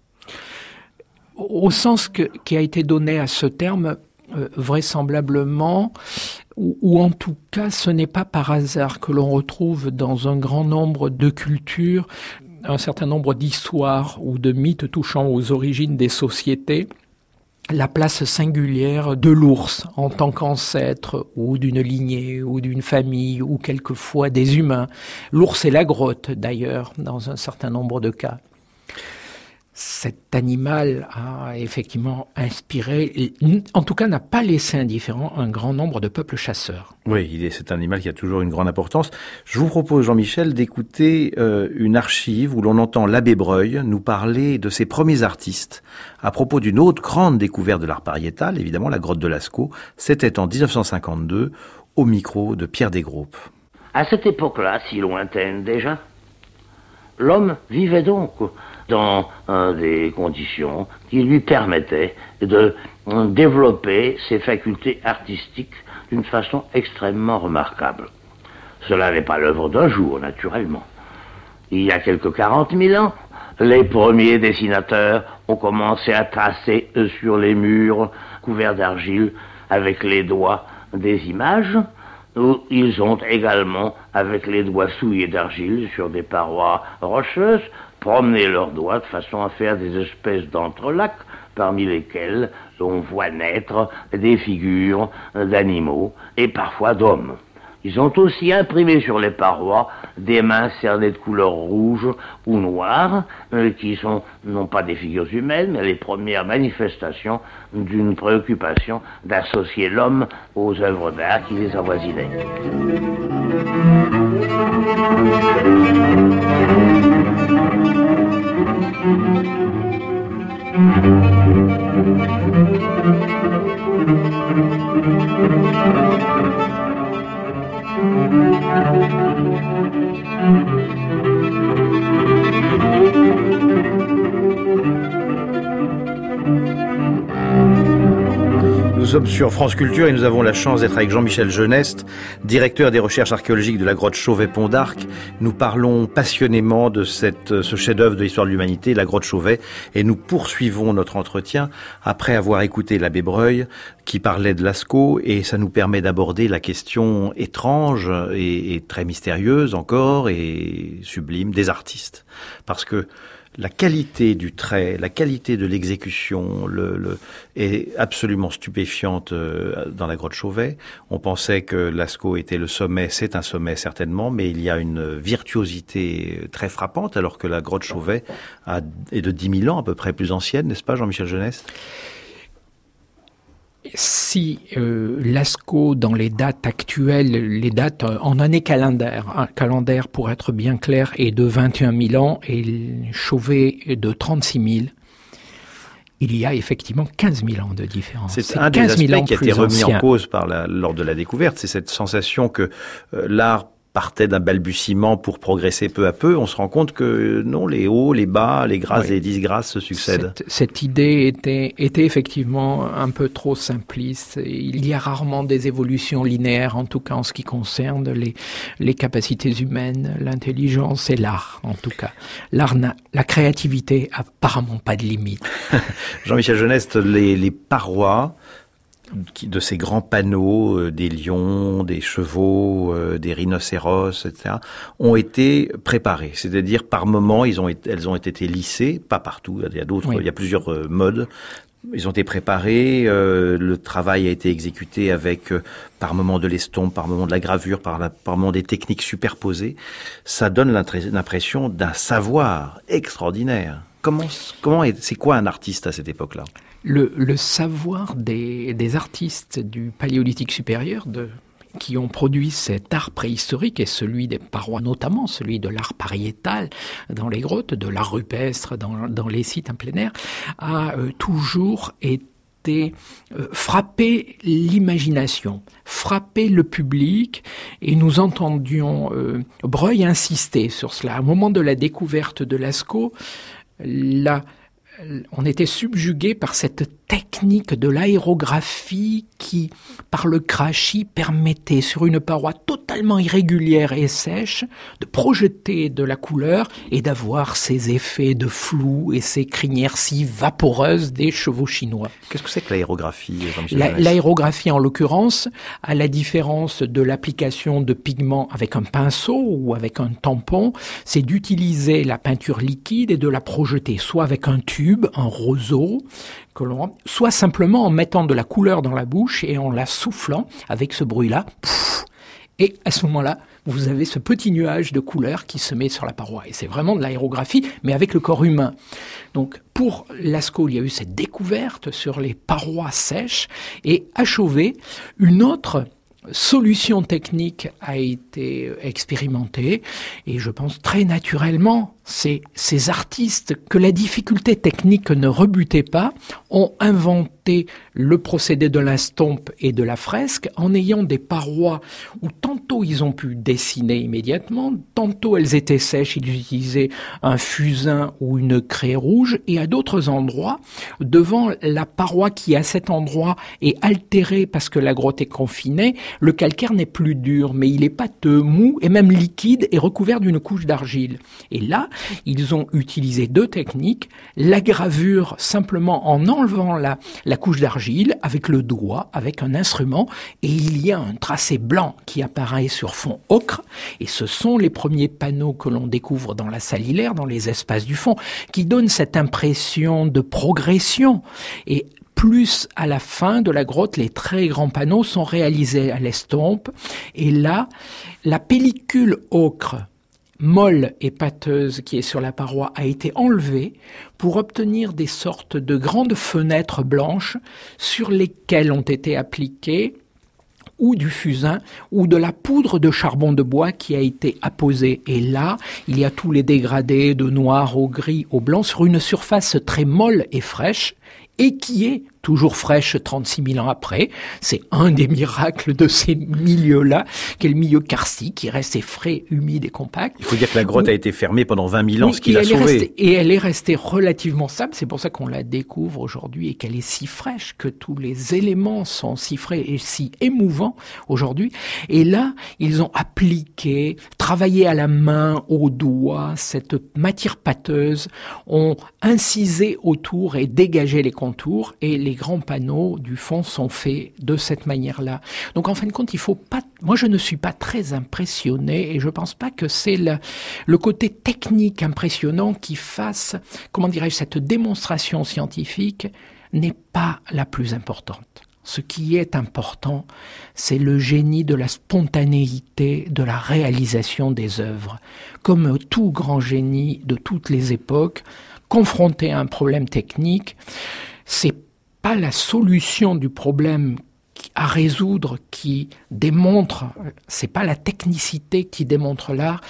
Au sens que, qui a été donné à ce terme, euh, vraisemblablement, ou, ou en tout cas, ce n'est pas par hasard que l'on retrouve dans un grand nombre de cultures un certain nombre d'histoires ou de mythes touchant aux origines des sociétés, la place singulière de l'ours en tant qu'ancêtre ou d'une lignée ou d'une famille ou quelquefois des humains. L'ours et la grotte d'ailleurs dans un certain nombre de cas. Cet animal a effectivement inspiré, en tout cas n'a pas laissé indifférent un grand nombre de peuples chasseurs. Oui, il est, c'est un animal qui a toujours une grande importance. Je vous propose, Jean-Michel, d'écouter euh, une archive où l'on entend l'abbé Breuil nous parler de ses premiers artistes à propos d'une autre grande découverte de l'art pariétal, évidemment la grotte de Lascaux. C'était en dix-neuf cent cinquante-deux, au micro de Pierre Desgroupes. À cette époque-là, si lointaine déjà, l'homme vivait donc dans euh, des conditions qui lui permettaient de euh, développer ses facultés artistiques d'une façon extrêmement remarquable. Cela n'est pas l'œuvre d'un jour, naturellement. Il y a quelques quarante mille ans, les premiers dessinateurs ont commencé à tracer euh, sur les murs couverts d'argile avec les doigts des images. Ils ont également, avec les doigts souillés d'argile sur des parois rocheuses, promené leurs doigts de façon à faire des espèces d'entrelacs, parmi lesquels on voit naître des figures d'animaux et parfois d'hommes. Ils ont aussi imprimé sur les parois des mains cernées de couleur rouge ou noire, euh, qui sont non pas des figures humaines, mais les premières manifestations d'une préoccupation d'associer l'homme aux œuvres d'art qui les avoisinaient. Nous sommes sur France Culture et nous avons la chance d'être avec Jean-Michel Geneste, directeur des recherches archéologiques de la grotte Chauvet-Pont d'Arc. Nous parlons passionnément de cette, ce chef-d'œuvre de l'histoire de l'humanité, la grotte Chauvet, et nous poursuivons notre entretien après avoir écouté l'abbé Breuil qui parlait de Lascaux, et ça nous permet d'aborder la question étrange et, et très mystérieuse encore et sublime des artistes. Parce que la qualité du trait, la qualité de l'exécution le, le, est absolument stupéfiante euh, dans la grotte Chauvet. On pensait que Lascaux était le sommet, c'est un sommet certainement, mais il y a une virtuosité très frappante, alors que la grotte Chauvet a, est de dix mille ans, à peu près plus ancienne, n'est-ce pas, Jean-Michel Geneste ? Si euh, Lascaux, dans les dates actuelles, les dates en année calendaire, un calendaire pour être bien clair, est de vingt et un mille ans et Chauvet est de trente-six mille, il y a effectivement quinze mille ans de différence. C'est, c'est un des aspects qui a été remis ancien. en cause par la, lors de la découverte, c'est cette sensation que euh, l'art partait d'un balbutiement pour progresser peu à peu. On se rend compte que non, les hauts, les bas, les grâces oui. et les disgrâces se succèdent. Cette, cette idée était, était effectivement un peu trop simpliste. Il y a rarement des évolutions linéaires, en tout cas en ce qui concerne les, les capacités humaines, l'intelligence et l'art, en tout cas. L'art n'a, la créativité a apparemment pas de limite. Jean-Michel Geneste, les, les parois de ces grands panneaux, euh, des lions, des chevaux, euh, des rhinocéros, et cetera, ont été préparés. C'est-à-dire, par moments, ils ont été, elles ont été lissées, pas partout, il y a d'autres, oui. il y a plusieurs euh, modes. Ils ont été préparés, euh, le travail a été exécuté avec, euh, par moments de l'estompe, par moments de la gravure, par, la, par moments des techniques superposées. Ça donne l'impression d'un savoir extraordinaire. Comment, comment est, c'est quoi un artiste à cette époque-là ? Le, le savoir des, des artistes du Paléolithique supérieur, de, qui ont produit cet art préhistorique et celui des parois, notamment celui de l'art pariétal dans les grottes, de l'art rupestre dans, dans les sites en plein air, a euh, toujours été euh, frappé l'imagination, frappé le public, et nous entendions euh, Breuil insister sur cela. Au moment de la découverte de Lascaux, la on était subjugué par cette technique de l'aérographie qui, par le crachis, permettait sur une paroi totalement irrégulière et sèche de projeter de la couleur et d'avoir ces effets de flou et ces crinières si vaporeuses des chevaux chinois. Qu'est-ce que c'est que l'aérographie, La, L'aérographie, en l'occurrence, à la différence de l'application de pigments avec un pinceau ou avec un tampon, c'est d'utiliser la peinture liquide et de la projeter soit avec un tube, un roseau, que l'on, soit simplement en mettant de la couleur dans la bouche et en la soufflant avec ce bruit-là. Pff, et à ce moment-là, vous avez ce petit nuage de couleur qui se met sur la paroi. Et c'est vraiment de l'aérographie, mais avec le corps humain. Donc, pour Lascaux, il y a eu cette découverte sur les parois sèches. Et à Chauvet, une autre solution technique a été expérimentée. Et je pense très naturellement, c'est ces artistes que la difficulté technique ne rebutait pas ont inventé le procédé de l'estompe et de la fresque en ayant des parois où tantôt ils ont pu dessiner immédiatement, tantôt elles étaient sèches, ils utilisaient un fusain ou une craie rouge, et à d'autres endroits, devant la paroi qui à cet endroit est altérée parce que la grotte est confinée, le calcaire n'est plus dur, mais il est pâteux, mou et même liquide et recouvert d'une couche d'argile. Et là, ils ont utilisé deux techniques, la gravure simplement en enlevant la, la couche d'argile avec le doigt, avec un instrument, et il y a un tracé blanc qui apparaît sur fond ocre, et ce sont les premiers panneaux que l'on découvre dans la salle hilaire, dans les espaces du fond, qui donnent cette impression de progression. Et plus à la fin de la grotte, les très grands panneaux sont réalisés à l'estompe, et là, la pellicule ocre molle et pâteuse qui est sur la paroi a été enlevée pour obtenir des sortes de grandes fenêtres blanches sur lesquelles ont été appliquées ou du fusain ou de la poudre de charbon de bois qui a été apposée. Et là, il y a tous les dégradés de noir au gris au blanc sur une surface très molle et fraîche, et qui est toujours fraîche trente-six mille ans après. C'est un des miracles de ces milieux-là, qu'est le milieu karstique, qui reste frais, humide et compact. Il faut dire que la grotte a été fermée pendant vingt mille ans, oui, ce qui l'a sauvée. Restée, et elle est restée relativement stable, c'est pour ça qu'on la découvre aujourd'hui et qu'elle est si fraîche, que tous les éléments sont si frais et si émouvants aujourd'hui. Et là, ils ont appliqué, travaillé à la main, au doigt, cette matière pâteuse, ont incisé autour et dégagé les contours, et les grands panneaux du fond sont faits de cette manière-là. Donc en fin de compte, il faut pas. Moi, je ne suis pas très impressionné, et je pense pas que c'est le, le côté technique impressionnant qui fasse, comment dirais-je, cette démonstration scientifique n'est pas la plus importante. Ce qui est important, c'est le génie de la spontanéité de la réalisation des œuvres. Comme tout grand génie de toutes les époques, confronté à un problème technique, c'est pas la solution du problème à résoudre qui démontre, c'est pas la technicité qui démontre l'art,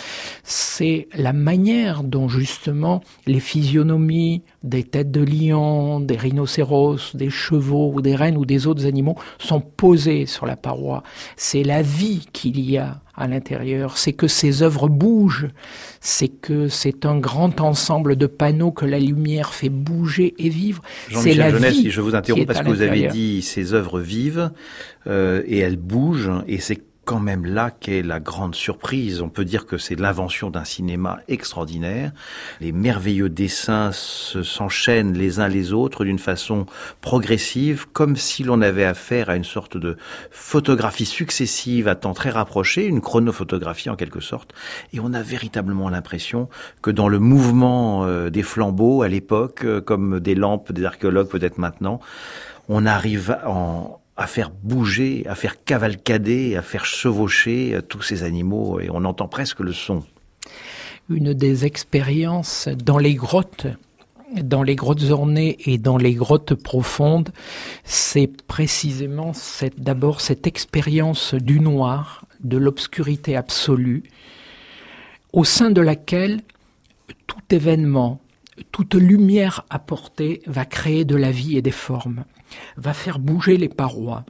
c'est la manière dont justement les physionomies des têtes de lion, des rhinocéros, des chevaux ou des rennes ou des autres animaux sont posées sur la paroi. C'est la vie qu'il y a à l'intérieur, c'est que ces œuvres bougent, c'est que c'est un grand ensemble de panneaux que la lumière fait bouger et vivre. Jean-Michel c'est la Jeunesse, vie si je vous interromps parce que vous avez dit ces œuvres vivent euh, et elles bougent, et c'est quand même là qu'est la grande surprise. On peut dire que c'est l'invention d'un cinéma extraordinaire. Les merveilleux dessins se, s'enchaînent les uns les autres d'une façon progressive, comme si l'on avait affaire à une sorte de photographie successive à temps très rapproché, une chronophotographie en quelque sorte. Et on a véritablement l'impression que dans le mouvement euh, des flambeaux à l'époque, euh, comme des lampes des archéologues peut-être maintenant, on arrive en à faire bouger, à faire cavalcader, à faire chevaucher tous ces animaux, et on entend presque le son. Une des expériences dans les grottes dans les grottes ornées et dans les grottes profondes, c'est précisément cette, d'abord cette expérience du noir, de l'obscurité absolue, au sein de laquelle tout événement, toute lumière apportée va créer de la vie et des formes, va faire bouger les parois.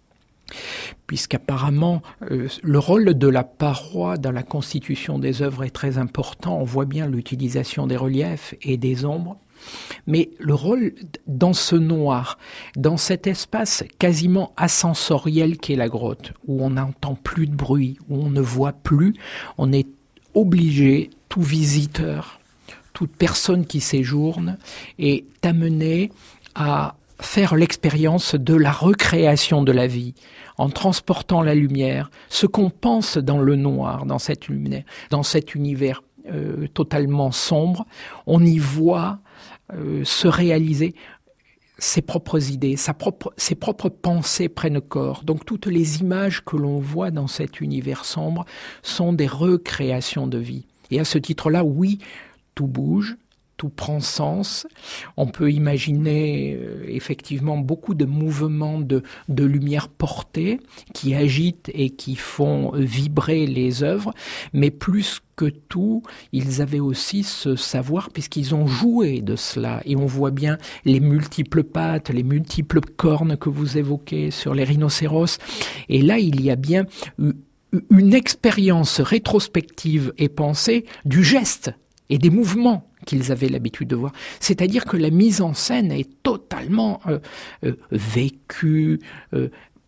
Puisqu'apparemment, euh, le rôle de la paroi dans la constitution des œuvres est très important. On voit bien l'utilisation des reliefs et des ombres. Mais le rôle dans ce noir, dans cet espace quasiment ascensoriel qu'est la grotte, où on n'entend plus de bruit, où on ne voit plus, on est obligé, tout visiteur, toute personne qui séjourne, est amené à faire l'expérience de la recréation de la vie, en transportant la lumière, ce qu'on pense dans le noir, dans cette lumière, dans cet univers euh, totalement sombre, on y voit euh, se réaliser ses propres idées, sa propre, ses propres pensées prennent corps. Donc toutes les images que l'on voit dans cet univers sombre sont des recréations de vie. Et à ce titre-là, oui, tout bouge, tout prend sens. On peut imaginer euh, effectivement beaucoup de mouvements de, de lumière portée qui agitent et qui font vibrer les œuvres, mais plus que tout, ils avaient aussi ce savoir puisqu'ils ont joué de cela. Et on voit bien les multiples pattes, les multiples cornes que vous évoquez sur les rhinocéros. Et là, il y a bien une expérience rétrospective et pensée du geste et des mouvements qu'ils avaient l'habitude de voir. C'est-à-dire que la mise en scène est totalement euh, euh, vécue, euh,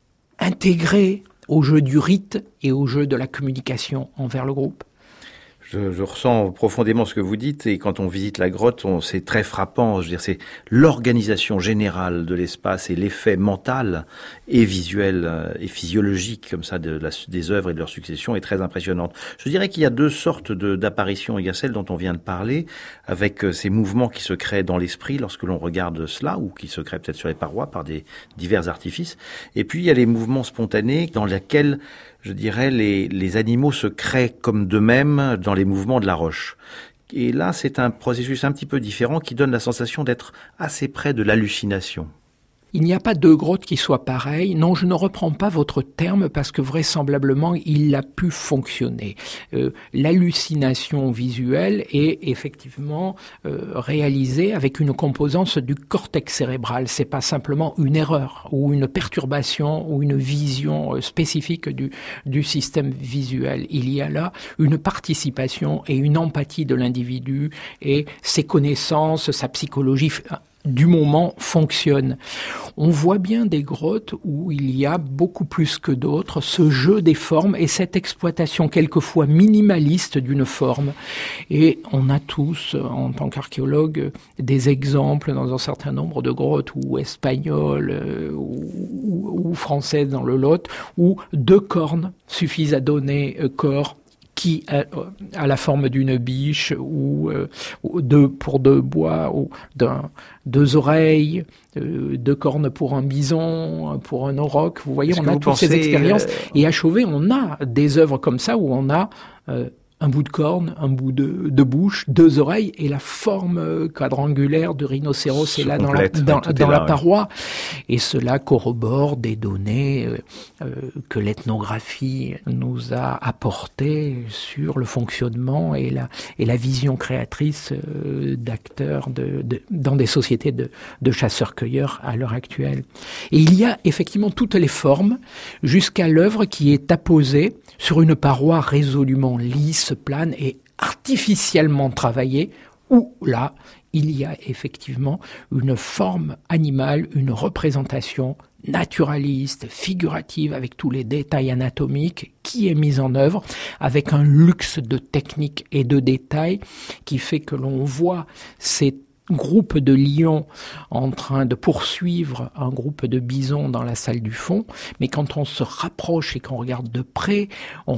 intégrée au jeu du rite et au jeu de la communication envers le groupe. Je, je ressens profondément ce que vous dites, et quand on visite la grotte, on, c'est très frappant. Je veux dire, c'est l'organisation générale de l'espace et l'effet mental et visuel euh, et physiologique comme ça de la, des œuvres et de leur succession est très impressionnante. Je dirais qu'il y a deux sortes de, d'apparitions. Il y a celle dont on vient de parler, avec euh, ces mouvements qui se créent dans l'esprit lorsque l'on regarde cela, ou qui se créent peut-être sur les parois par des divers artifices. Et puis il y a les mouvements spontanés dans lesquels, je dirais, les, les animaux se créent comme d'eux-mêmes dans les mouvements de la roche. Et là, c'est un processus un petit peu différent qui donne la sensation d'être assez près de l'hallucination. Il n'y a pas deux grottes qui soient pareilles. Non, je ne reprends pas votre terme parce que vraisemblablement, il a pu fonctionner. Euh, l'hallucination visuelle est effectivement euh, réalisée avec une composante du cortex cérébral. C'est pas simplement une erreur ou une perturbation ou une vision euh, spécifique du, du système visuel. Il y a là une participation et une empathie de l'individu et ses connaissances, sa psychologie du moment fonctionne. On voit bien des grottes où il y a beaucoup plus que d'autres ce jeu des formes et cette exploitation quelquefois minimaliste d'une forme. Et on a tous, en tant qu'archéologues, des exemples dans un certain nombre de grottes ou espagnoles euh, ou, ou, ou françaises dans le Lot où deux cornes suffisent à donner euh, corps qui a, a la forme d'une biche ou, euh, ou deux pour deux bois ou d'un, deux oreilles, euh, deux cornes pour un bison, pour un auroch. Vous voyez, Est-ce on a toutes pensez, ces expériences. Euh... Et à Chauvet, on a des œuvres comme ça où on a euh, un bout de corne, un bout de, de bouche, deux oreilles et la forme quadrangulaire de rhinocéros est là dans la, dans, dans la là, paroi. Ouais. Et cela corrobore des données euh, que l'ethnographie nous a apportées sur le fonctionnement et la, et la vision créatrice euh, d'acteurs de, de, dans des sociétés de, de chasseurs-cueilleurs à l'heure actuelle. Et il y a effectivement toutes les formes jusqu'à l'œuvre qui est apposée sur une paroi résolument lisse, plane et artificiellement travaillée, où là, il y a effectivement une forme animale, une représentation naturaliste, figurative, avec tous les détails anatomiques qui est mise en œuvre, avec un luxe de technique et de détails qui fait que l'on voit ces groupe de lions en train de poursuivre un groupe de bisons dans la salle du fond, mais quand on se rapproche et qu'on regarde de près, on,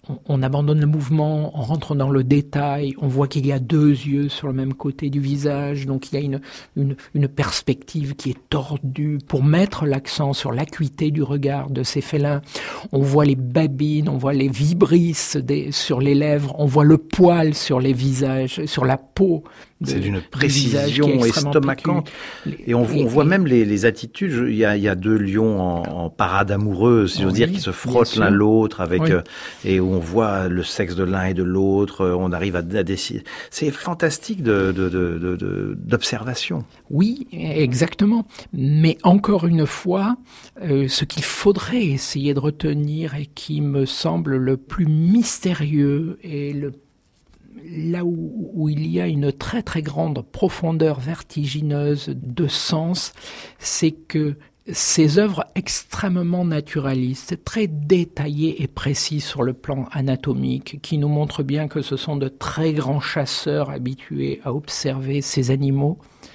on, on abandonne le mouvement, on rentre dans le détail, on voit qu'il y a deux yeux sur le même côté du visage, donc il y a une, une, une perspective qui est tordue pour mettre l'accent sur l'acuité du regard de ces félins. On voit les babines, on voit les vibrisses des, sur les lèvres, on voit le poil sur les visages, sur la peau. De, c'est d'une précision estomacante. Et on, et, on voit et, même les, les attitudes. Je, il, y a, il y a deux lions en, en parade amoureuse, si j'ose oui, dire, qui se frottent l'un l'autre, avec oui. euh, et où on voit le sexe de l'un et de l'autre. On arrive à, à décider. C'est fantastique de, de, de, de, de, d'observation. Oui, exactement. Mais encore une fois, euh, ce qu'il faudrait essayer de retenir et qui me semble le plus mystérieux et le là où, où il y a une très très grande profondeur vertigineuse de sens, c'est que ces œuvres extrêmement naturalistes, très détaillées et précises sur le plan anatomique, qui nous montrent bien que ce sont de très grands chasseurs habitués à observer ces animaux,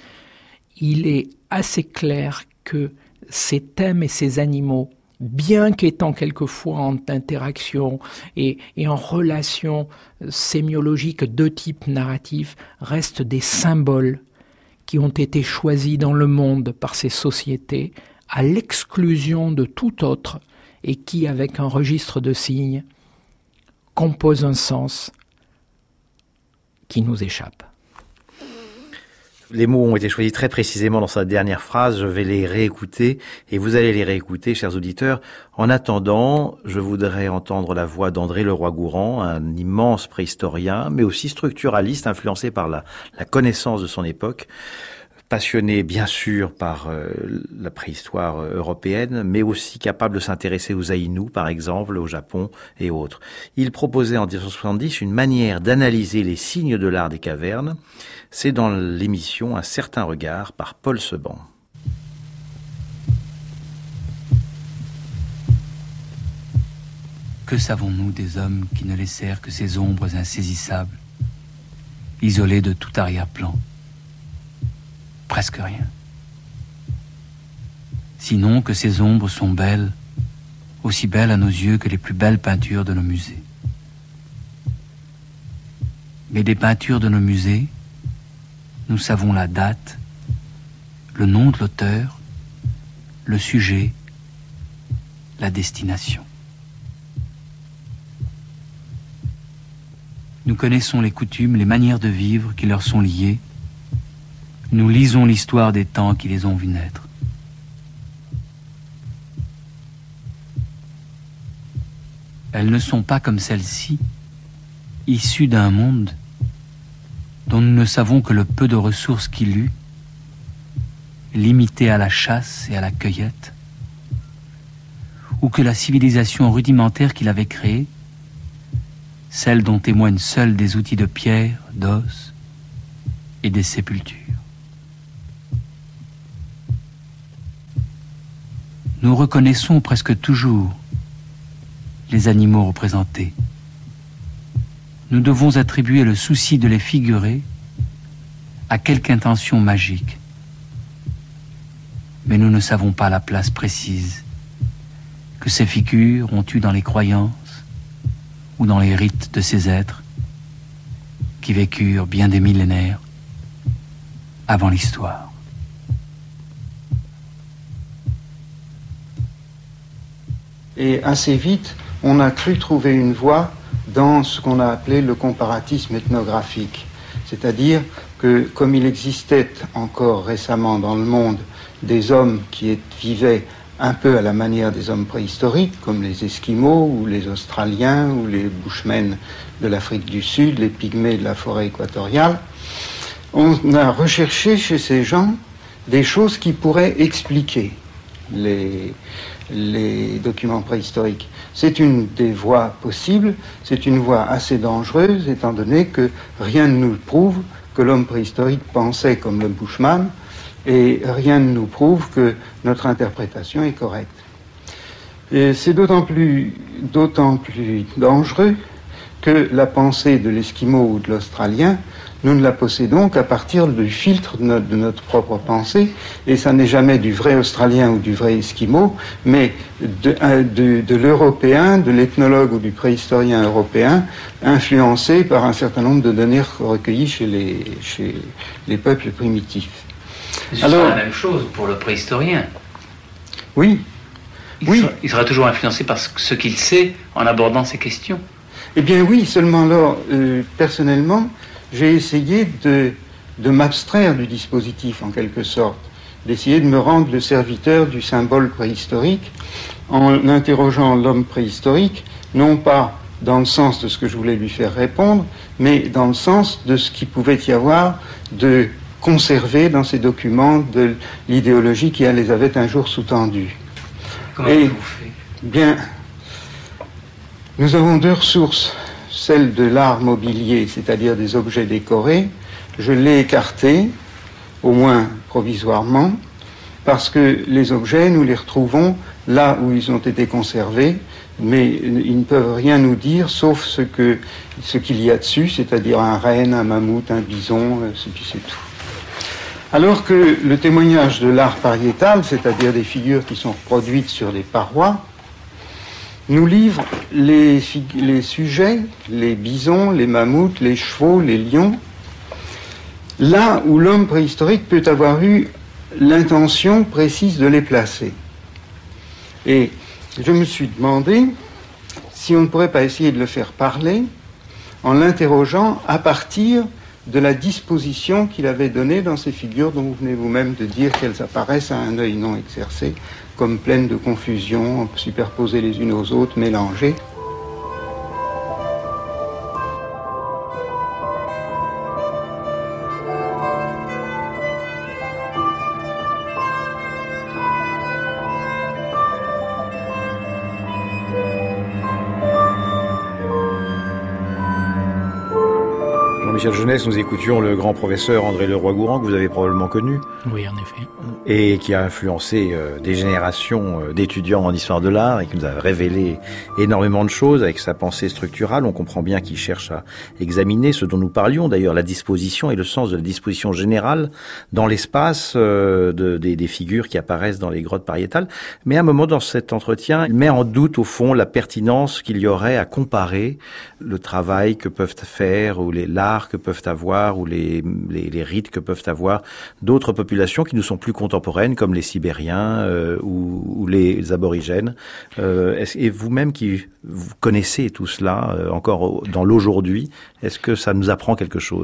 il est assez clair que ces thèmes et ces animaux, bien qu'étant quelquefois en interaction et, et en relation sémiologique de type narratif, restent des symboles qui ont été choisis dans le monde par ces sociétés à l'exclusion de tout autre et qui, avec un registre de signes, composent un sens qui nous échappe. Les mots ont été choisis très précisément dans sa dernière phrase. Je vais les réécouter et vous allez les réécouter, chers auditeurs. En attendant, je voudrais entendre la voix d'André Leroi-Gourhan, un immense préhistorien, mais aussi structuraliste, influencé par la, la connaissance de son époque, passionné bien sûr par euh, la préhistoire européenne, mais aussi capable de s'intéresser aux Aïnous, par exemple, au Japon et autres. Il proposait en dix-neuf cent soixante-dix une manière d'analyser les signes de l'art des cavernes. C'est dans l'émission Un certain regard par Paul Seban. Que savons-nous des hommes qui ne laissèrent que ces ombres insaisissables, isolées de tout arrière-plan? Presque rien. Sinon que ces ombres sont belles, aussi belles à nos yeux que les plus belles peintures de nos musées. Mais des peintures de nos musées, nous savons la date, le nom de l'auteur, le sujet, la destination. Nous connaissons les coutumes, les manières de vivre qui leur sont liées. Nous lisons l'histoire des temps qui les ont vus naître. Elles ne sont pas comme celles-ci, issues d'un monde dont nous ne savons que le peu de ressources qu'il eut, limité à la chasse et à la cueillette, ou que la civilisation rudimentaire qu'il avait créée, celle dont témoignent seuls des outils de pierre, d'os et des sépultures. Nous reconnaissons presque toujours les animaux représentés. Nous devons attribuer le souci de les figurer à quelque intention magique. Mais nous ne savons pas la place précise que ces figures ont eue dans les croyances ou dans les rites de ces êtres qui vécurent bien des millénaires avant l'histoire. Et assez vite, on a cru trouver une voie dans ce qu'on a appelé le comparatisme ethnographique. C'est-à-dire que, comme il existait encore récemment dans le monde des hommes qui vivaient un peu à la manière des hommes préhistoriques, comme les Esquimaux ou les Australiens ou les Bushmen de l'Afrique du Sud, les Pygmées de la forêt équatoriale, on a recherché chez ces gens des choses qui pourraient expliquer les, les documents préhistoriques. C'est une des voies possibles, c'est une voie assez dangereuse, étant donné que rien ne nous prouve que l'homme préhistorique pensait comme le Bushman, et rien ne nous prouve que notre interprétation est correcte. Et c'est d'autant plus, d'autant plus dangereux que la pensée de l'Esquimau ou de l'Australien, nous ne la possédons qu'à partir du filtre de notre, de notre propre pensée, et ça n'est jamais du vrai Australien ou du vrai Esquimau, mais de, de, de l'Européen, de l'ethnologue ou du préhistorien européen, influencé par un certain nombre de données recueillies chez les, chez les peuples primitifs. Ce Alors, sera la même chose pour le préhistorien. Oui. Il, oui. Sera, il sera toujours influencé par ce qu'il sait en abordant ces questions. Eh bien oui, seulement alors, euh, personnellement, j'ai essayé de, de m'abstraire du dispositif, en quelque sorte, d'essayer de me rendre le serviteur du symbole préhistorique en interrogeant l'homme préhistorique, non pas dans le sens de ce que je voulais lui faire répondre, mais dans le sens de ce qu'il pouvait y avoir de conservé dans ces documents de l'idéologie qui les avait un jour sous-tendus. Comment Et, vous faites ? Bien, nous avons deux ressources. Celle de l'art mobilier, c'est-à-dire des objets décorés. Je l'ai écarté, au moins provisoirement, parce que les objets, nous les retrouvons là où ils ont été conservés, mais ils ne peuvent rien nous dire, sauf ce que ce qu'il y a dessus, c'est-à-dire un renne, un mammouth, un bison, et puis c'est tout. Alors que le témoignage de l'art pariétal, c'est-à-dire des figures qui sont reproduites sur les parois, nous livre les, les sujets, les bisons, les mammouths, les chevaux, les lions, là où l'homme préhistorique peut avoir eu l'intention précise de les placer. Et je me suis demandé si on ne pourrait pas essayer de le faire parler en l'interrogeant à partir de la disposition qu'il avait donnée dans ces figures dont vous venez vous-même de dire qu'elles apparaissent à un œil non exercé, comme pleines de confusion, superposées les unes aux autres, mélangées. Jean-Michel Jeunesse, nous écoutions le grand professeur André Leroi-Gourhan, que vous avez probablement connu. Oui, en effet. Et qui a influencé euh, des générations euh, d'étudiants en histoire de l'art et qui nous a révélé énormément de choses avec sa pensée structurale. On comprend bien qu'il cherche à examiner ce dont nous parlions, d'ailleurs la disposition et le sens de la disposition générale dans l'espace euh, de, des, des figures qui apparaissent dans les grottes pariétales. Mais à un moment dans cet entretien, il met en doute au fond la pertinence qu'il y aurait à comparer le travail que peuvent faire ou les l'art que peuvent avoir ou les, les, les rites que peuvent avoir d'autres populations qui nous sont plus contemporaines, comme les Sibériens euh, ou, ou les aborigènes. Euh, est-ce, et vous-même qui vous connaissez tout cela euh, encore dans l'aujourd'hui, est-ce que ça nous apprend quelque chose ?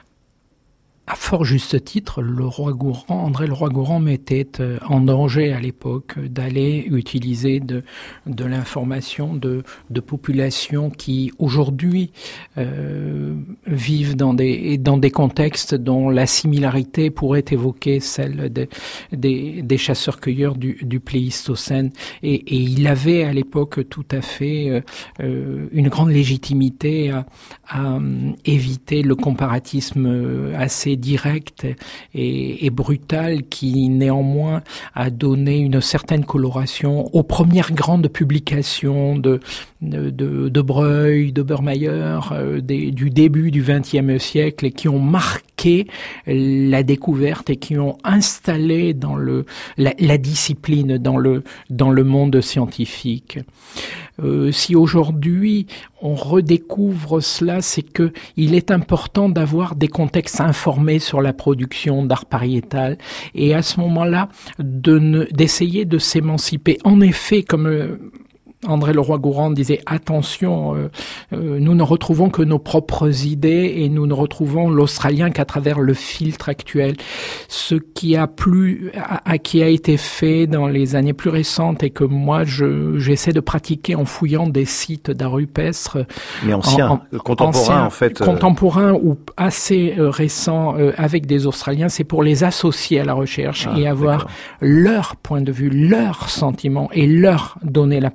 À fort juste titre, le roi Gourhan, André Leroi-Gourhan mettait en danger à l'époque d'aller utiliser de, de l'information de, de populations qui aujourd'hui euh, vivent dans des, dans des contextes dont la similarité pourrait évoquer celle de, des, des chasseurs-cueilleurs du, du Pléistocène. Et, et il avait à l'époque tout à fait euh, une grande légitimité à, à éviter le comparatisme assez direct et, et brutal qui néanmoins a donné une certaine coloration aux premières grandes publications de de, de, de Breuil, de Burmeyer, euh, des, du début du vingtième siècle et qui ont marqué la découverte et qui ont installé dans le la, la discipline dans le dans le monde scientifique. Euh, si aujourd'hui on redécouvre cela, c'est que il est important d'avoir des contextes informés sur la production d'art pariétal et à ce moment-là de ne, d'essayer de s'émanciper. En effet, comme euh, André Leroi-Gourhan disait, attention, euh, euh, nous ne retrouvons que nos propres idées et nous ne retrouvons l'Australien qu'à travers le filtre actuel. Ce qui a plus, à, à, qui a été fait dans les années plus récentes et que moi je, j'essaie de pratiquer en fouillant des sites d'art rupestre. Mais anciens, en, en, contemporains en fait. Contemporains euh... ou assez euh, récents euh, avec des Australiens, c'est pour les associer à la recherche ah, et avoir d'accord. leur point de vue, leurs sentiments et leur donner la parole.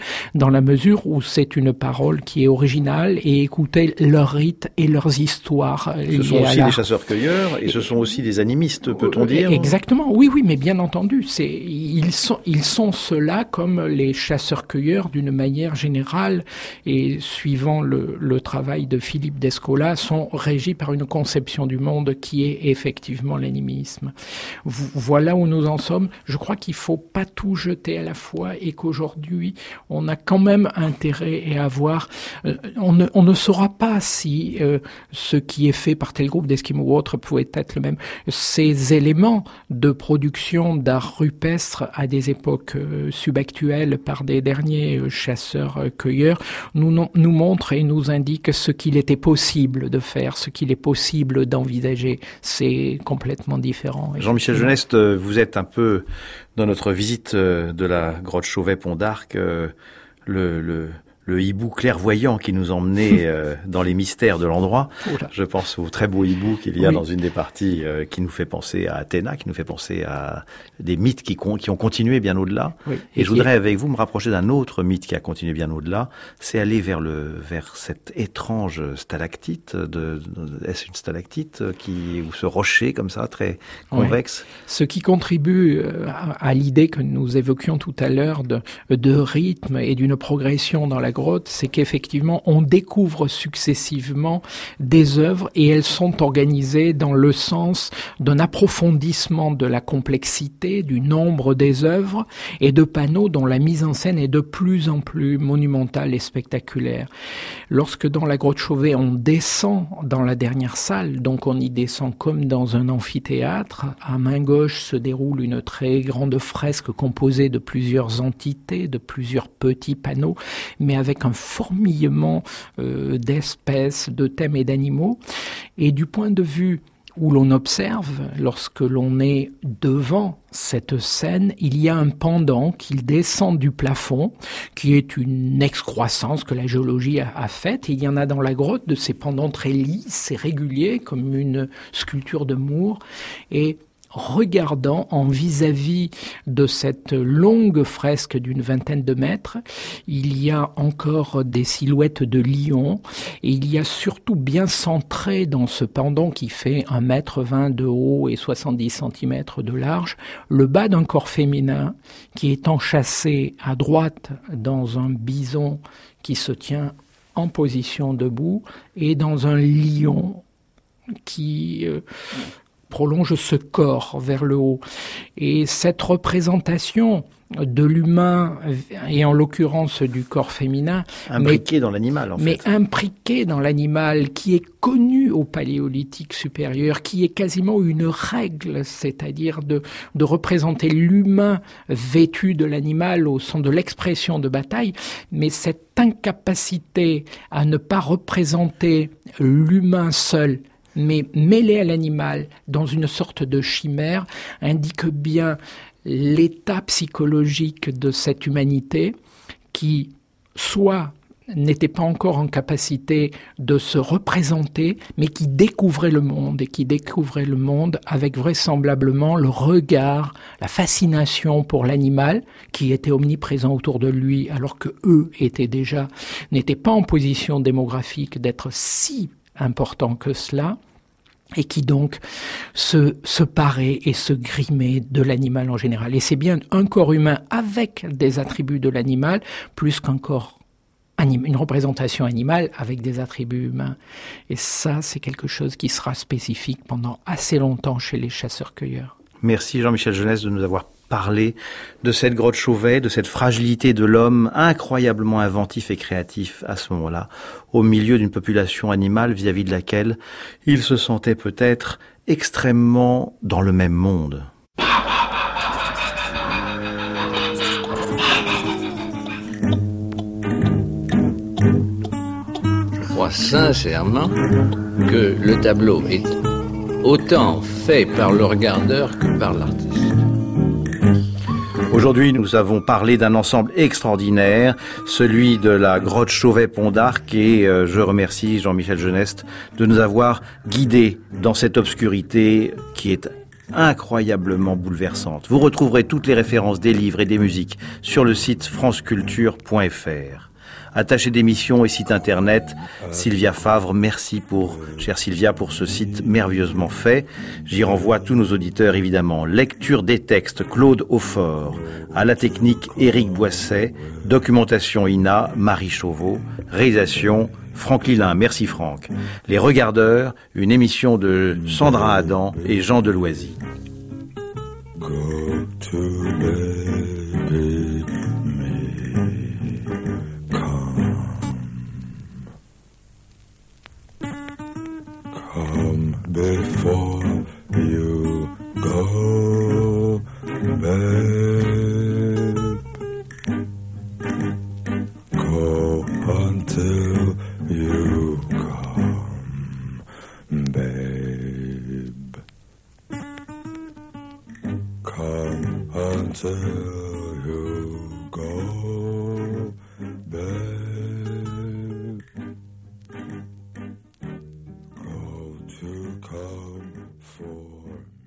dans la mesure où c'est une parole qui est originale et écouter leurs rites et leurs histoires. Ce sont aussi la... des chasseurs-cueilleurs et ce sont aussi des animistes, peut-on dire? Exactement, oui, oui, mais bien entendu, c'est, ils sont, ils sont ceux-là comme les chasseurs-cueilleurs d'une manière générale et suivant le, le travail de Philippe Descola, sont régis par une conception du monde qui est effectivement l'animisme. Voilà où nous en sommes. Je crois qu'il faut pas tout jeter à la fois et qu'aujourd'hui, on a quand même intérêt à avoir... Euh, on, ne, on ne saura pas si euh, ce qui est fait par tel groupe d'Esquimaux ou autre pouvait être le même. Ces éléments de production d'art rupestre à des époques euh, subactuelles par des derniers euh, chasseurs-cueilleurs nous, non, nous montrent et nous indiquent ce qu'il était possible de faire, ce qu'il est possible d'envisager. C'est complètement différent. Jean-Michel Geneste, vous êtes un peu, dans notre visite de la grotte Chauvet-Pont d'Arc, le... le le hibou clairvoyant qui nous emmenait euh, dans les mystères de l'endroit. Oula. Je pense au très beau hibou qu'il y a oui. dans une des parties euh, qui nous fait penser à Athéna, qui nous fait penser à des mythes qui, qui ont continué bien au-delà. Oui. Et, Et je voudrais est... avec vous me rapprocher d'un autre mythe qui a continué bien au-delà, c'est aller vers le vers cette étrange stalactite. De, de, est-ce une stalactite qui ou ce rocher comme ça très convexe? Oui. Ce qui contribue à, à l'idée que nous évoquions tout à l'heure de, de rythme et d'une progression dans la grotte, c'est qu'effectivement, on découvre successivement des œuvres et elles sont organisées dans le sens d'un approfondissement de la complexité, du nombre des œuvres et de panneaux dont la mise en scène est de plus en plus monumentale et spectaculaire. Lorsque dans la grotte Chauvet, on descend dans la dernière salle, donc on y descend comme dans un amphithéâtre, à main gauche se déroule une très grande fresque composée de plusieurs entités, de plusieurs petits panneaux, mais avec un fourmillement euh, d'espèces, de thèmes et d'animaux. Et du point de vue où l'on observe, lorsque l'on est devant cette scène, il y a un pendant qui descend du plafond, qui est une excroissance que la géologie a, a faite. Et il y en a dans la grotte de ces pendants très lisses et réguliers, comme une sculpture de Moore. Et regardant en vis-à-vis de cette longue fresque d'une vingtaine de mètres, il y a encore des silhouettes de lions et il y a surtout bien centré dans ce pendant qui fait un mètre vingt de haut et soixante-dix centimètres de large, le bas d'un corps féminin qui est enchâssé à droite dans un bison qui se tient en position debout et dans un lion qui... Euh, prolonge ce corps vers le haut. Et cette représentation de l'humain, et en l'occurrence du corps féminin... Imbriqué mais, dans l'animal, en fait. Mais imbriqué dans l'animal, qui est connu au Paléolithique supérieur, qui est quasiment une règle, c'est-à-dire de, de représenter l'humain vêtu de l'animal au son de l'expression de bataille, mais cette incapacité à ne pas représenter l'humain seul, mais mêlé à l'animal dans une sorte de chimère, indique bien l'état psychologique de cette humanité qui, soit n'était pas encore en capacité de se représenter, mais qui découvrait le monde, et qui découvrait le monde avec vraisemblablement le regard, la fascination pour l'animal, qui était omniprésent autour de lui, alors que eux étaient déjà, n'étaient pas en position démographique d'être si important que cela, et qui donc se, se parait et se grimait de l'animal en général. Et c'est bien un corps humain avec des attributs de l'animal, plus qu'un corps, anim, une représentation animale avec des attributs humains. Et ça, c'est quelque chose qui sera spécifique pendant assez longtemps chez les chasseurs-cueilleurs. Merci Jean-Michel Geneste de nous avoir parler de cette grotte Chauvet, de cette fragilité de l'homme incroyablement inventif et créatif à ce moment-là, au milieu d'une population animale vis-à-vis de laquelle il se sentait peut-être extrêmement dans le même monde. Je crois sincèrement que le tableau est autant fait par le regardeur que par l'artiste. Aujourd'hui, nous avons parlé d'un ensemble extraordinaire, celui de la grotte Chauvet-Pont d'Arc, et euh, je remercie Jean-Michel Geneste de nous avoir guidés dans cette obscurité qui est incroyablement bouleversante. Vous retrouverez toutes les références des livres et des musiques sur le site franceculture point f r. Attachée d'émissions et site internet, Sylvia Favre, merci pour, chère Sylvia, pour ce site merveilleusement fait. J'y renvoie tous nos auditeurs, évidemment. Lecture des textes, Claude Aufort. À la technique, Éric Boisset. Documentation I N A, Marie Chauveau. Réalisation, Franck Lilin. Merci Franck. Les Regardeurs, une émission de Sandra Adam et Jean Deloisy. Go to bed, baby. Come before you go, babe. Go until you come, babe. Come until you go, babe. To come for